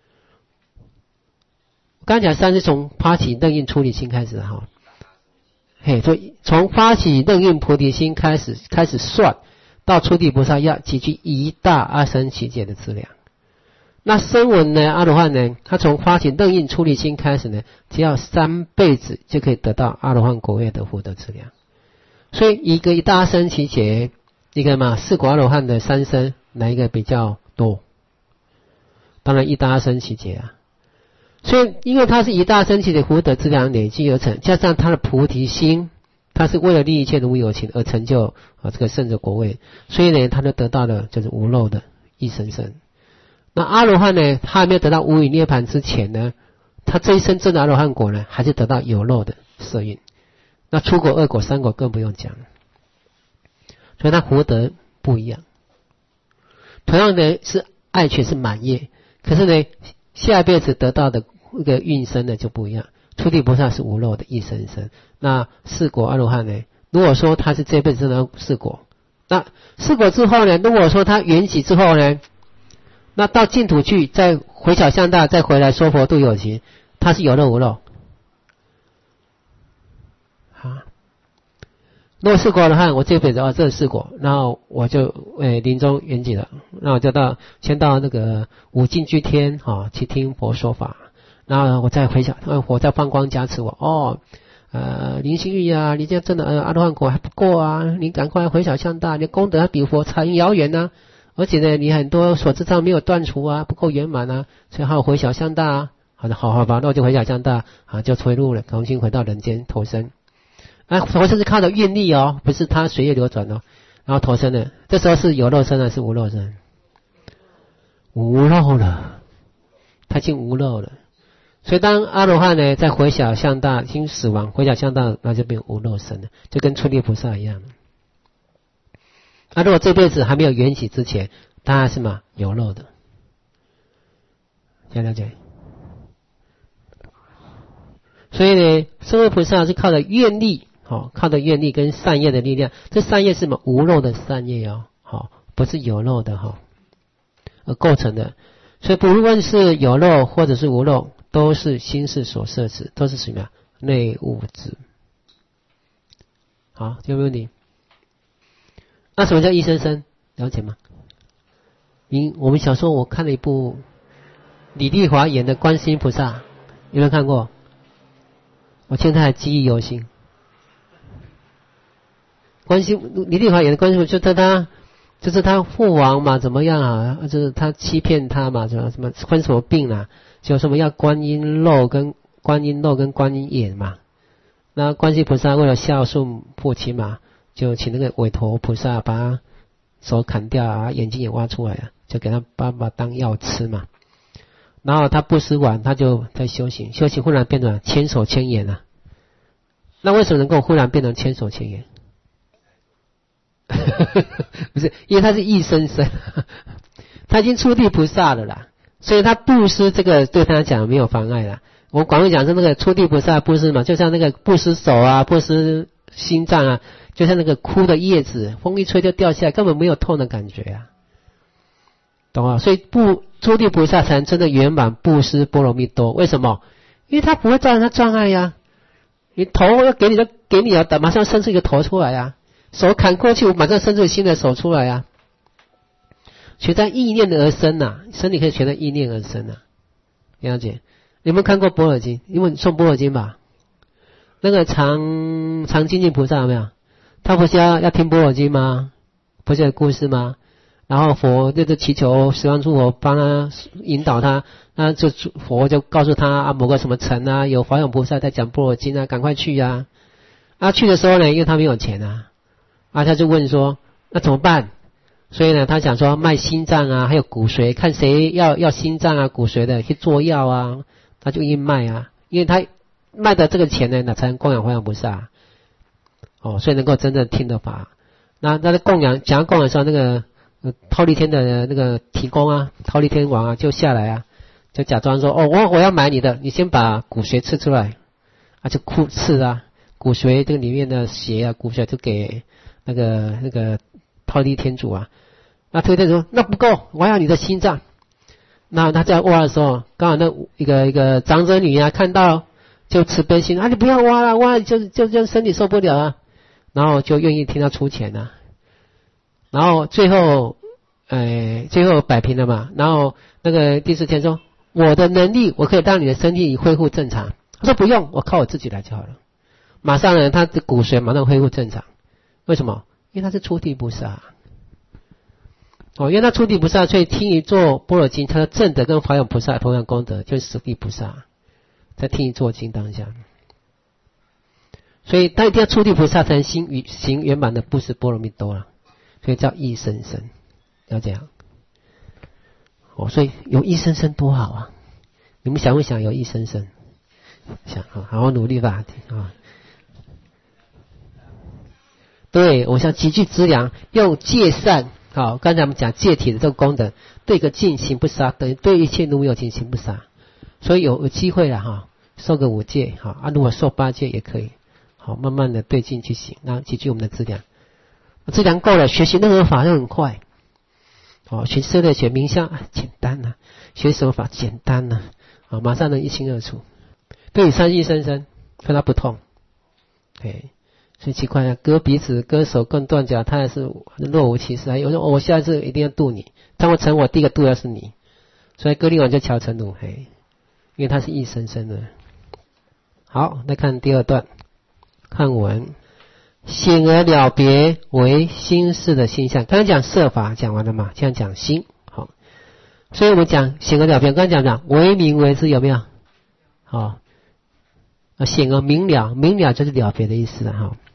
A: 我刚才讲3是从发起任运出离心开始哈，所以从发起任运菩提心开始算到初地菩萨要集聚1大阿僧祇劫的资粮。那声闻呢，阿罗汉呢，他从发起任运出离心开始呢，只要3辈子就可以得到阿罗汉果位的福德资粮。所以一个1大阿僧祇劫，一个嘛4果阿罗汉的3生，哪一个比较多？当然1大阿僧祇劫啊。所以因为它是1大阿僧祇劫福德资粮累积而成，加上他的菩提心，他是为了利益一切的无有情而成就这个圣者果位，所以呢，他就得到了就是无漏的一生生。那阿罗汉呢，他还没有得到无余涅盘之前呢，他这一生证的阿罗汉果呢，还是得到有漏的色蕴。那初果、2果、3果更不用讲，所以他福德不一样。同样的是爱权是满业，可是呢，下辈子得到的一个运生呢就不一样。初地菩萨是无漏的一生生，那4果阿罗汉呢，如果说他是这辈子证到4果，那4果之后呢，如果说他缘起之后呢，那到净土去，再回小向大，再回来说佛度有情，他是有漏无漏？如果4果阿罗汉，我这辈子这是4果，然后我就临终圆寂了，那我就先到那个五净居天去听佛说法，然后我再回想，我再放光加持我林心玉啊，你这样真的阿罗汉果还不够啊，你赶快回小向大，你的功德比佛差遥远啊，而且呢，你很多所知障没有断除啊，不够圆满啊，所以还要回小向大啊。好吧，那我就回小向大就退路了，重新回到人间投生。投生是靠着愿力不是他随业流转然后投生的，这时候是有漏生还是无漏生？无漏了，他已经无漏了。所以当阿罗汉呢在回小向大，已经死亡，回小向大，那就变无漏生了，就跟初地菩萨一样。如果这辈子还没有缘起之前，他还是有漏的，了解？所以呢，身为菩萨是靠着愿力，靠着愿力跟善业的力量，这善业是无漏的善业不是有漏的而构成的。所以不论是有漏或者是无漏，都是心事所摄持，都是什么内物质。好，有没有问题？那什么叫一生生？了解吗？我们小时候我看了一部李丽华演的观世音菩萨，有没有看过？我现在还记忆犹新。李丽华演的观世音，就是他父王嘛，怎么样啊？就是他欺骗他嘛，什么患什么病啊？就什么要观音肉跟观音眼嘛。那观世音菩萨为了孝顺父亲嘛，就请那个韦陀菩萨把他手砍掉啊，眼睛也挖出来就给他爸爸当药吃嘛。然后他布施完，他就在修行，忽然变成千手千眼那为什么能够忽然变成千手千眼？不是，因为他是一生生，他已经初地菩萨了啦，所以他布施这个对他讲没有妨碍啦。我广为讲是那个初地菩萨布施嘛，就像那个布施手布施心脏就像那个枯的叶子，风一吹就掉下来，根本没有痛的感觉懂吗？所以初地菩萨才能真的圆满布施波罗蜜多。为什么？因为他不会造成他障碍你头要给你就给你马上生出一个头出来手砍过去，马上生出新的手出来全在意念而生身体可以全在意念而生了解？有没有看过般若经？因为诵般若经吧，那个常精进菩萨有没有？他不是要听般若经吗？不是有故事吗？然后佛就是祈求十方诸佛帮他引导他，那就佛就告诉他某个什么城有华严菩萨在讲般若经赶快去去的时候呢，因为他没有钱他就问说那怎么办？所以呢，他想说卖心脏还有骨髓，看谁要心脏骨髓的去做药他就愿意卖因为他卖的这个钱呢，才能供养无上所以能够真正听得法。那他的供养讲供养的时候，那个忉利天的那个提公忉利天王就下来就假装说我要买你的，你先把骨髓吃出来就吃骨髓这个里面的血骨髓就给那个忉利天主那忉利天主说那不够，我要你的心脏。那他在挖的时候，刚好那一个长者女看到就慈悲心你不要挖了，挖就身体受不了然后就愿意听他出钱然后最后摆平了嘛。然后那个第四天说我的能力我可以让你的身体恢复正常。他说不用，我靠我自己来就好了。马上呢他的骨髓马上恢复正常。为什么？因为他是初地菩萨因为他初地菩萨，所以听一座般若经，他的正德跟法有菩萨同样功德，就是十地菩萨在听一座经当下。所以他一定要初地菩萨才能行圆满的布施波罗蜜多所以叫一生生，要这样所以有一生生多好你们想不想有一生生？想好好努力吧对，我想积聚资粮，用戒善刚才我们讲戒体的这个功德，对一个净行不杀，等于对一切如有情行不杀。所以有机会了受个5戒如果受8戒也可以慢慢的对境去行，那积聚我们的资粮，资粮够了，学习任何法都很快学色类学冥想简单学什么法简单马上能一清二楚。对于三细生生，所以它不痛所以奇怪割鼻子割手更断脚，他还是若无其事有说我下次一定要度你，当我成我第一个度的是你，所以割力丸就乔成如因为他是一生生的。好，来看第2段，看文显而了别为心事的心相。刚才讲色法讲完了嘛，现在讲心所以我们讲显而了别，刚才讲为明为知，有没有显而明了，明了就是了别的意思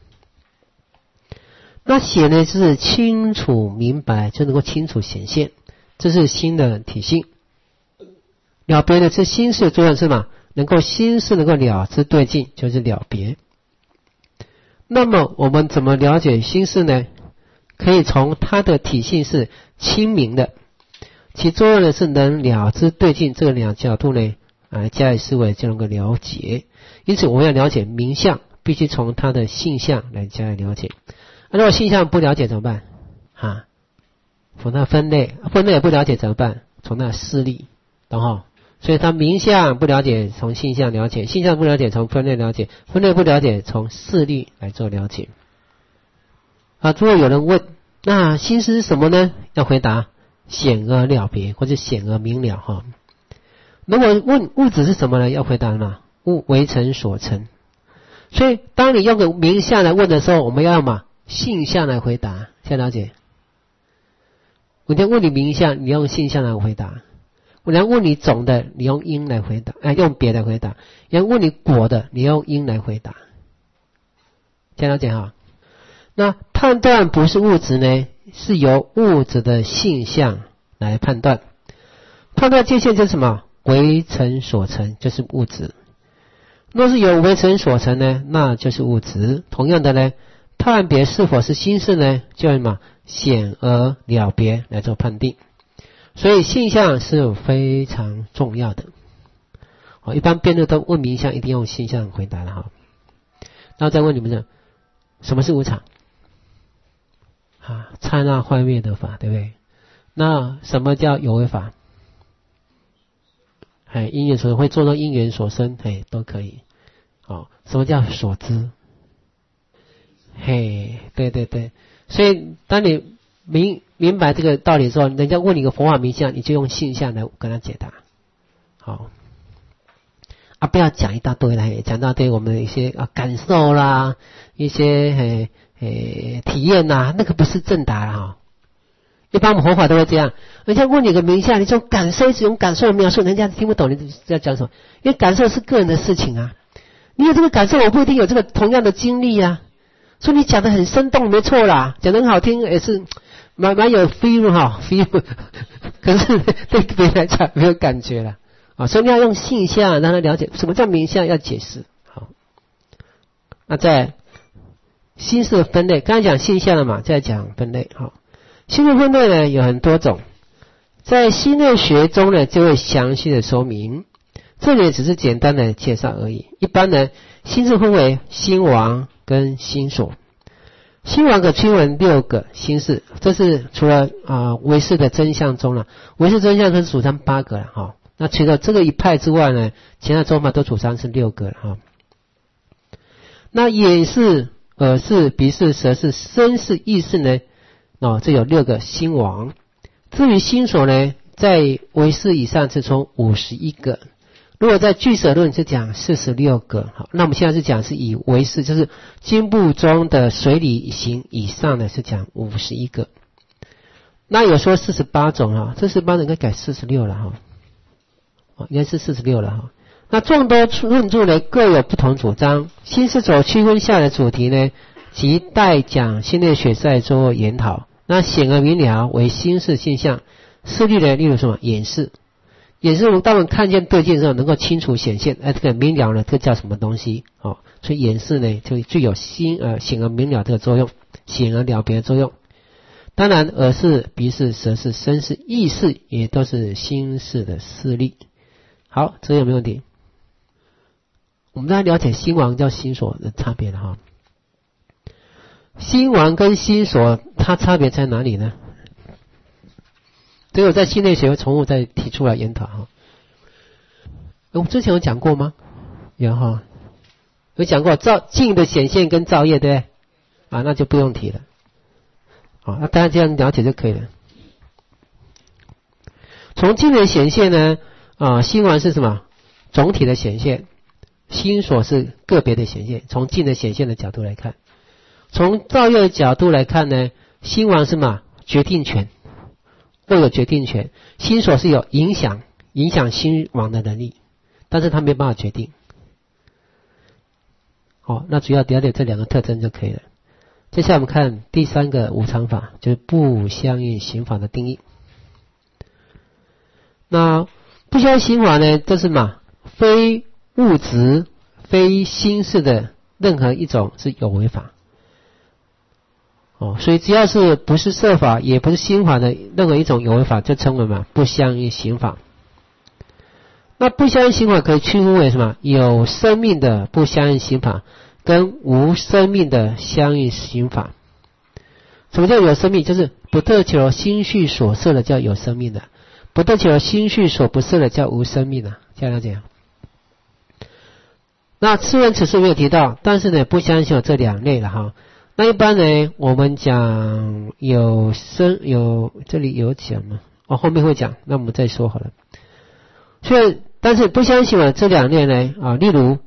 A: 那显呢是清楚明白，就能够清楚显现，这是心的体性。了别的是心事的作用是嘛，能够心事能够了知对境，就是了别。那么我们怎么了解心事呢？可以从它的体性是清明的，其作用呢是能了知对境，这个两角度呢加以思维就能够了解。因此我们要了解名相，必须从它的性相来加以了解。如果性相不了解怎么办从它分类也不了解怎么办？从那事例懂所以它名相不了解，从性相了解；性相不了解，从分类了解；分类不了解，从事例来做了解。如果有人问那心事是什么呢？要回答显而了别或者显而明了如果问物质是什么呢？要回答嘛，物为尘所成。所以当你用个名相来问的时候，我们要用嘛性相来回答，现在了解？我要问你名相，你用性相来回答；我要问你种的，你用因来回答，用别的回答；要问你果的，你用因来回答。现在了解那判断不是物质呢，是由物质的性相来判断。判断界限就是什么？为尘所成，就是物质。若是有为尘所成呢，那就是物质。同样的呢，判别是否是心事呢，就用什么显而了别来做判定。所以性相是非常重要的一般辩论都问名相，一定用性相回答了然后再问你们什么是无常刹那幻灭的法，对不对？那什么叫有为法？因缘所生，会做到因缘所生，都可以什么叫所知？对对对，所以当你明白这个道理之后，人家问你个佛法名相，你就用性相来跟他解答。不要讲一大堆来，讲到对我们的一些感受啦，一些体验啦，那个不是正答啦一般我们佛法都会这样，人家问你个名相，你就感受，一直用感受的描述，人家听不懂你在讲什么，因为感受是个人的事情你有这个感受，我不一定有这个同样的经历呀。所以你讲的很生动，没错啦，讲的很好听，也是蛮有 feel 哈 feel， 可是对别人来讲没有感觉了啊。所以你要用性相让他了解什么叫名相，要解释。好，那在心识的分类，刚才讲性相了嘛，再讲分类。好，心识分类呢有很多种，在心类学中呢就会详细的说明，这里只是简单的介绍而已。一般呢，心识分为心王跟心所。心王可区分6个心识，这是除了唯识的真相中了，唯识真相是主张8个了哈。那除了这个一派之外呢，其他宗派都主张是6个了哈。那眼识、耳识、鼻识、舌识、身识、意识呢，这有6个心王。至于心所呢，在唯识以上是从51个。如果在俱舍论是讲46个，好，那我们现在是讲是以唯识，就是经部中的随理行以上的是讲51个。那有说48种哈，这48种应该改46了哈，应该是46了哈。那众多论著呢各有不同主张，心识所区分下的主题呢，即待讲心类学再做研讨。那显而明了为心识现象，事例呢，例如什么眼识。也是当我们看见对境的时候，能够清楚显现，这个明了呢，这叫什么东西？所以眼识呢，就具有显而明了这个作用，显而了别的作用。当然，耳识、鼻识、舌识、身识、意识也都是心识的事例。好，这个有没有问题？我们大家了解心王叫心所的差别了哈。心王跟心所它差别在哪里呢？这个我在心类学重复再提出来研讨哈。我们之前有讲过吗？有哈，有讲过境的显现跟造业，对不对？那就不用提了。好，那大家这样了解就可以了。从境的显现呢，心王是什么？总体的显现，心所是个别的显现。从境的显现的角度来看，从造业的角度来看呢，心王是什么？决定权。都有决定权，心所是有影响心王的能力，但是他没办法决定。好，那主要了解这2个特征就可以了。接下来我们看第3个无常法，就是不相应行法的定义。那不相应行法呢，这是嘛，非物质、非心识的任何一种是有为法。所以只要是不是色法也不是心法的任何一种有为法，就称为嘛不相应行法。那不相应行法可以区分为什么？有生命的不相应行法跟无生命的相应行法。什么叫有生命？就是不得求心绪所摄的叫有生命的，不得求心绪所不摄的叫无生命的，这样了解。那次文此处没有提到，但是呢不相应行法这2类了哈。那一般呢，我们讲这里有讲吗？后面会讲，那我们再说好了。所以，但是不相信这2类呢，例如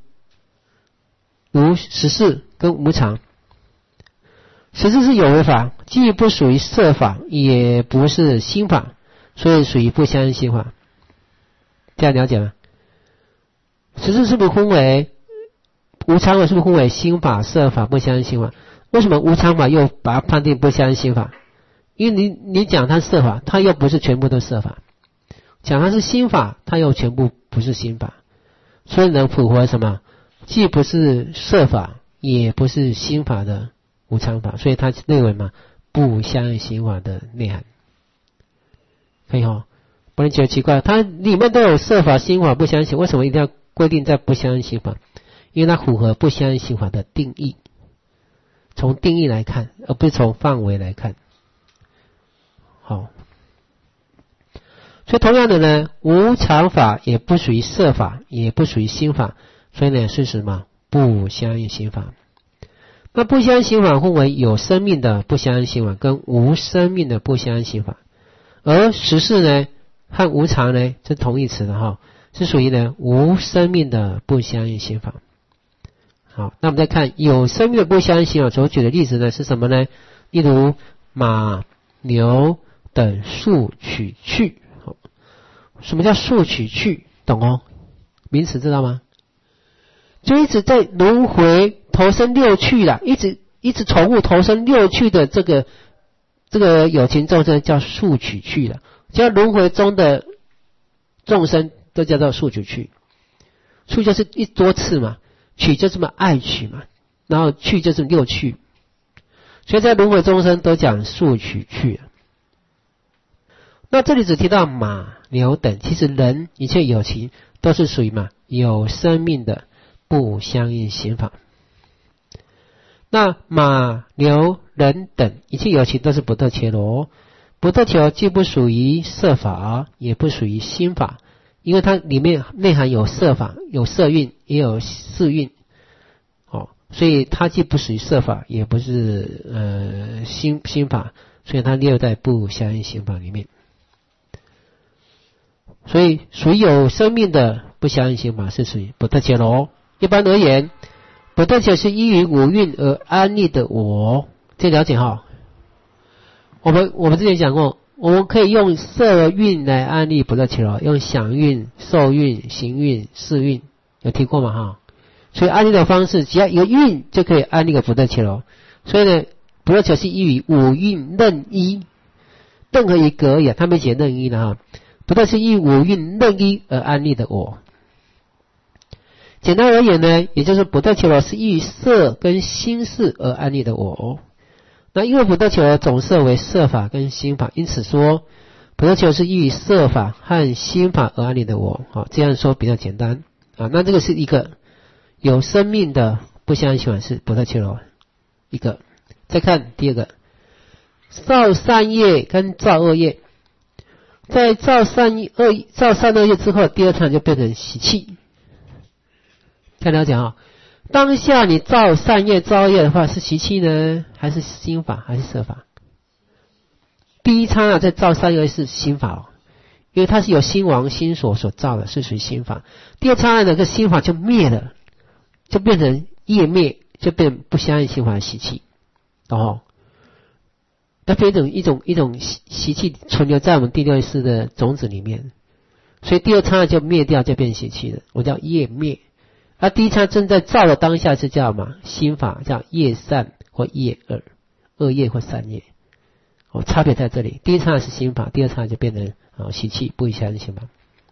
A: 实事跟无常。实事是有为法，既不属于色法，也不是心法，所以属于不相应行法。这样了解吗？实事是不是分为无常法？是不是分为心法、色法、不相应行法？为什么无常法又把它判定不相应行法？因为你讲它色法，它又不是全部都色法；讲它是心法，它又全部不是心法。所以能符合什么？既不是色法，也不是心法的无常法，所以它认为嘛不相应行法的内涵。可以不能觉得奇怪，它里面都有色法、心法、不相应行，为什么一定要规定在不相应行法？因为它符合不相应行法的定义。从定义来看，而不是从范围来看。好，所以同样的呢，无常法也不属于色法，也不属于心法，所以呢是什么？不相应行法。那不相应行法分为有生命的不相应行法跟无生命的不相应行法，而实事呢和无常呢是同义词的是属于呢无生命的不相应行法。好，那我们再看有生命的不相应行法所举的例子呢是什么呢？例如马、牛等数取去。什么叫数取去？懂名词知道吗？ 就一直在轮回投生六趣啦，一直重复投生六趣的这个有情众生叫数取趣了。只要轮回中的众生都叫做数取趣。数就是一多次嘛，取就是么爱取嘛，然后趣就是六趣，所以在轮回众生都讲数取趣。那这里只提到马、牛等，其实人一切有情都是属于嘛有生命的不相应行法。那马、牛、人等一切有情都是不得切罗，不得切罗既不属于色法，也不属于心法，因为它里面内含有色法，有色蕴，也有识蕴，所以它既不属于色法，也不是心法，所以它列在不相应行法里面。所以属于有生命的不相应行法是属于不得切罗。一般而言，不得切是依于五蕴而安立的我，这了解哈。我们之前讲过，我们可以用色蕴来安立不得切罗，用想蕴、受蕴、行蕴、识蕴，有听过吗哈？所以安立的方式，只要一个蕴就可以安立个不得切罗。所以呢，不得切是依于五蕴任一，任何一个而已，他没写任一的哈。不得是依五蕴任一而安立的我。简单而言呢，也就是不得切罗是依于色跟心识而安立的我。那因为不得切罗总摄为色法跟心法，因此说不得切罗是依于色法和心法而安立的我。这样说比较简单啊。那这个是一个有生命的不相应行法是不得切罗一个。再看第二个，造善业跟造恶业。在造善恶业之后，第二场就变成习气。看了解啊，当下你造善业、造恶业的话，是习气呢，还是心法，还是色法？第一刹那在造善业是心法因为它是由心王心所造的，是属于心法。第二刹那那个心法就灭了，就变成业灭，就变不相应心法的习气。它变成一种习气存留在我们第六意识的种子里面，所以第二刹那就灭掉，就变习气了，我叫业灭。而第一刹那正在造的当下是叫嘛心法，叫业善或业恶，恶业或善业。差别在这里，第一刹那是心法，第二刹那就变成习气，不相应心法。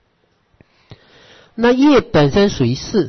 A: 那业本身属于识，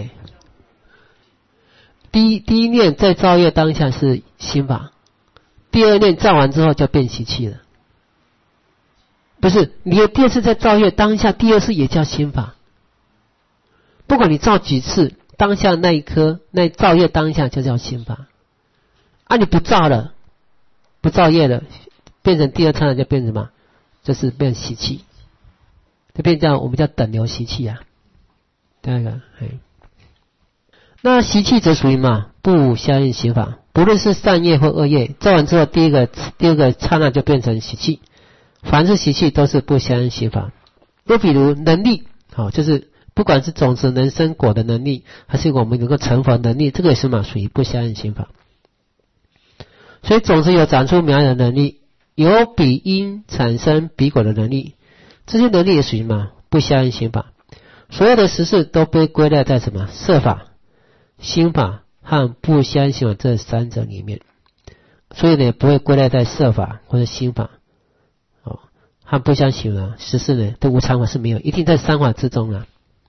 A: 第一念在造业当下是心法。第二念造完之后就变习气了，不是你的第二次在造业当下，第二次也叫心法。不管你造几次，当下那一颗那造业当下就叫心法。你不造了，不造业了，变成第二刹那就变成什么？就是变习气，就变成我们叫等流习气啊。第二个，那习气则属于嘛不相应行法。不论是善业或恶业，造完之后第二个刹那就变成习气。凡是习气都是不相应行法。又比如能力，就是不管是种子能生果的能力，还是我们能够成佛的能力，这个也是嘛属于不相应行法。所以种子有长出苗的能力，有比因产生比果的能力，这些能力也属于嘛不相应行法。所有的实事都被归类在什么色法、心法和不相应行法这三者里面，所以呢不会归类在色法或者心法和不相应行法实事呢对无常法是没有，一定在三法之中了。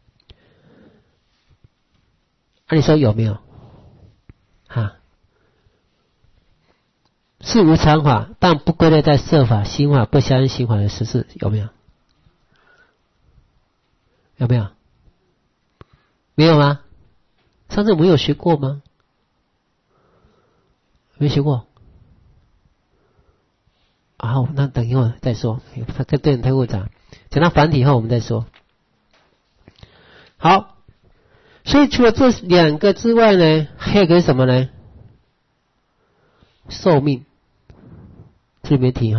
A: 你说有没有是无常法，但不归类在色法、心法、不相应行法的实事，有没有？有没有？没有吗？上次我们有学过吗？没学过。好，那等一会儿再说，它对人太复杂，讲到繁体后我们再说。好，所以除了这两个之外呢，还有个什么呢？寿命，这里没提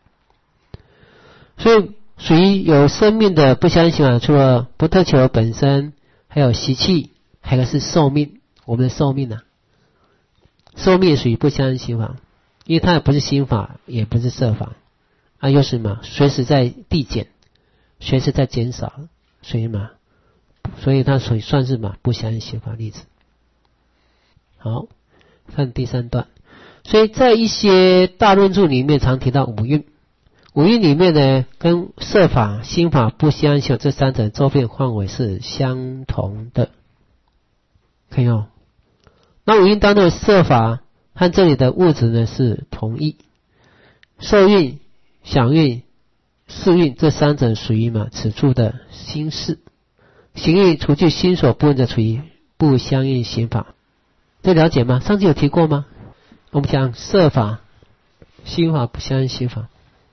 A: 所以属于有生命的不相应行法，除了不特求本身，还有习气，还有个是寿命，我们的寿命寿命属于不相应行法，因为它也不是心法，也不是色法又是什么？随时在递减，随时在减少，所以嘛所以它算是嘛不相应刑法例子。好，看第3段。所以在一些大论著里面常提到五蕴，五蕴里面呢跟色法、心法、不相应刑法这3者周遍范围是相同的，可以哦。那五蕴当中的色法和这里的物质呢是同义，受蕴、想蕴、识蕴这3者属于嘛此处的心识，行蕴除去心所部分则处于不相应刑法，这了解吗？上次有提过吗？我们讲色法、心法、不相应刑法，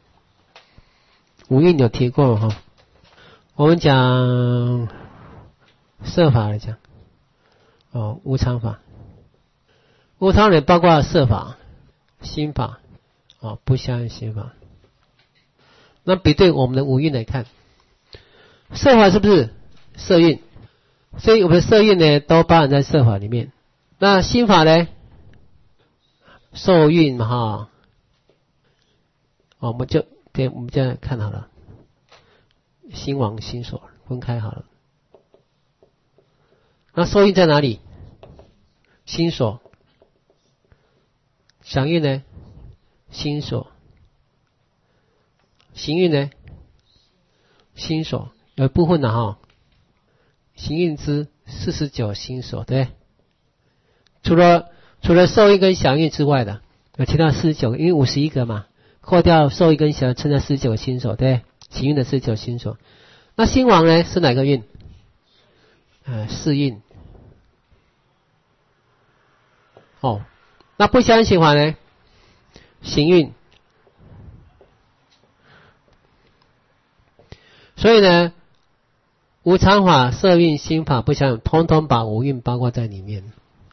A: 五蕴有提过哈。我们讲色法来讲，无常法，无常也包括色法、心法、不相应刑法。那比对我们的五蕴来看，色法是不是色蕴？所以我们的色蕴呢都包含在色法里面。那心法呢？受蕴嘛哈，我们就这样看好了，心王心所分开好了。那受蕴在哪里？心所。想蕴呢？心所。行蕴呢？心所。有一部分的哈，行蕴之49心所，对不对？除了受蕴跟想蕴之外的，有其他49个，因为51个嘛，扣掉受蕴跟想剩下49个心所，对，行蕴的49心所。那心王呢是哪个蕴？识蕴。那不相应刑法呢？行蕴。所以呢，无常法、色蕴、心法、不相应，通通把五蕴包括在里面。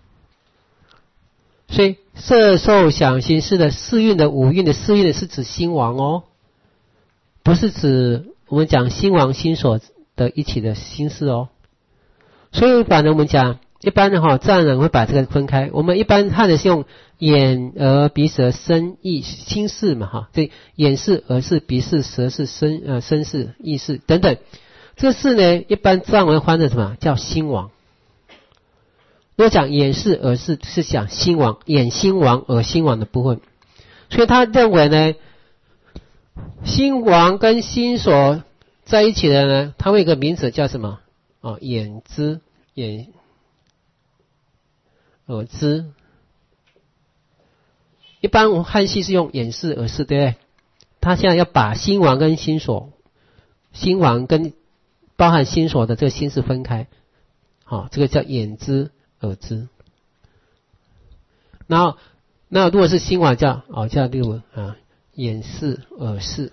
A: 所以色受想行识的四蕴的五蕴的四蕴的是指心王哦，不是指我们讲心王心所的一起的心事哦。所以反正我们讲一般的自然人会把这个分开。我们一般看的是用眼、耳、鼻、舌、身、意、心事嘛这眼识、耳识、鼻识、舌识、身识、意识等等。这事呢，一般藏文翻的什么叫心王。如果讲眼识、耳识是讲心王，眼心王、耳心王的部分。所以他认为呢，心王跟心所在一起的呢，它会有一个名词叫什么？眼知、眼耳知。一般汉系是用眼识、耳识，对不对？他现在要把心王跟心所，心王跟包含心所的这个心识分开，这个叫眼知、耳知。然后那如果是心王叫例如眼识、耳识。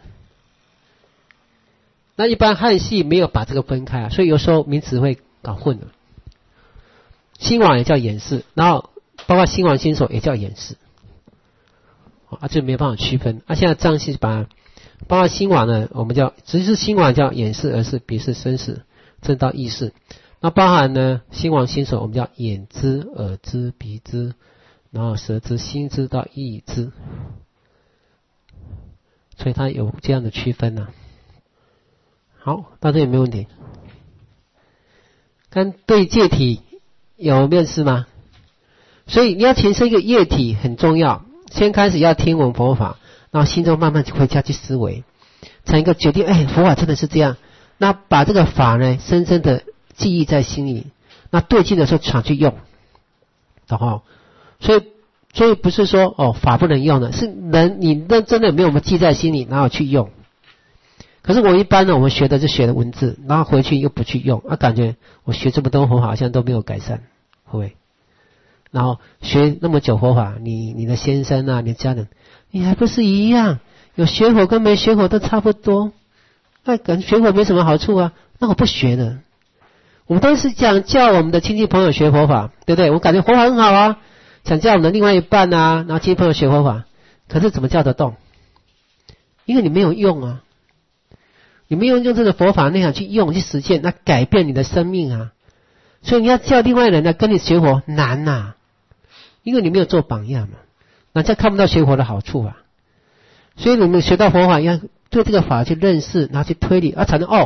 A: 那一般汉系没有把这个分开所以有时候名词会搞混了。心王也叫眼识，然后包括心王心所也叫眼识，就没有办法区分。现在藏系把包括心王呢，我们叫只是心王叫眼识、耳识、鼻识、身识，正到意识。那包含呢心王心所，我们叫眼知、耳知、鼻知，然后舌知、心知到意知，所以它有这样的区分呢。好，到这有没有问题？跟对戒体有认识吗？所以你要形成一个业体很重要，先开始要听闻佛法，然后心中慢慢就会加去思维，才一个决定，佛法真的是这样，那把这个法呢深深的记忆在心里，那对境的时候常去用，所以不是说法不能用的，是你真的没有我们记在心里，然后去用。可是我一般呢，我们学的是学的文字，然后回去又不去用，感觉我学这么多佛法好像都没有改善，会不会？然后学那么久佛法，你的先生你的家人，你还不是一样？有学佛跟没学佛都差不多，那感觉学佛没什么好处那我不学了。我们都是讲叫我们的亲戚朋友学佛法，对不对？我感觉佛法很好想叫我们的另外一半然后亲戚朋友学佛法，可是怎么叫得动？因为你没有用你没有用这个佛法内涵去用去实践，那改变你的生命所以你要叫另外人来跟你学佛难因为你没有做榜样嘛，那这看不到学佛的好处所以你们学到佛法要对这个法去认识，然后去推理才能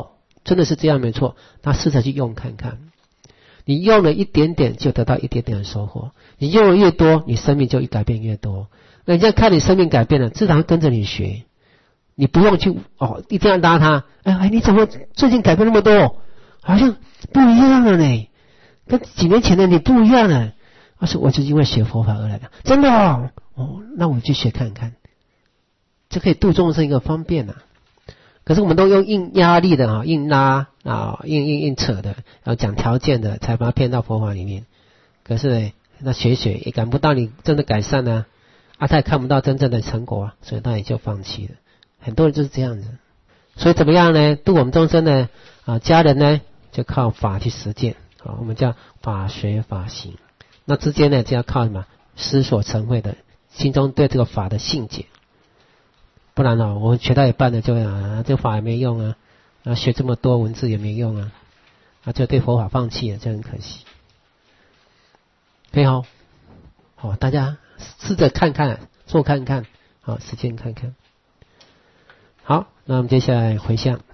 A: 真的是这样没错，那试着去用看看。你用了一点点就得到一点点的收获，你用的越多，你生命就改变越多。那人家看你生命改变了，自然会跟着你学。你不用去一定要拉他，你怎么最近改变那么多？好像不一样了呢，跟几年前的你不一样了。我就因为学佛法而来的，真的那我去学看看，这可以度众生一个方便啊。可是我们都用硬压力的硬拉硬扯的，然后讲条件的，才把它骗到佛法里面。可是呢，那学也赶不到你真的改善啊，他也看不到真正的成果啊，所以他也就放弃了。很多人就是这样子。所以怎么样呢？度我们众生呢？家人呢就靠法去实践，我们叫法学法行。那之间呢就要靠什么？思所成慧的心中对这个法的信解。不然我们学到一半的就这个法也没用啊，学这么多文字也没用啊，就对佛法放弃了，就很可惜。可以大家试着看看，做看看，实践看看。好，那我们接下来回向。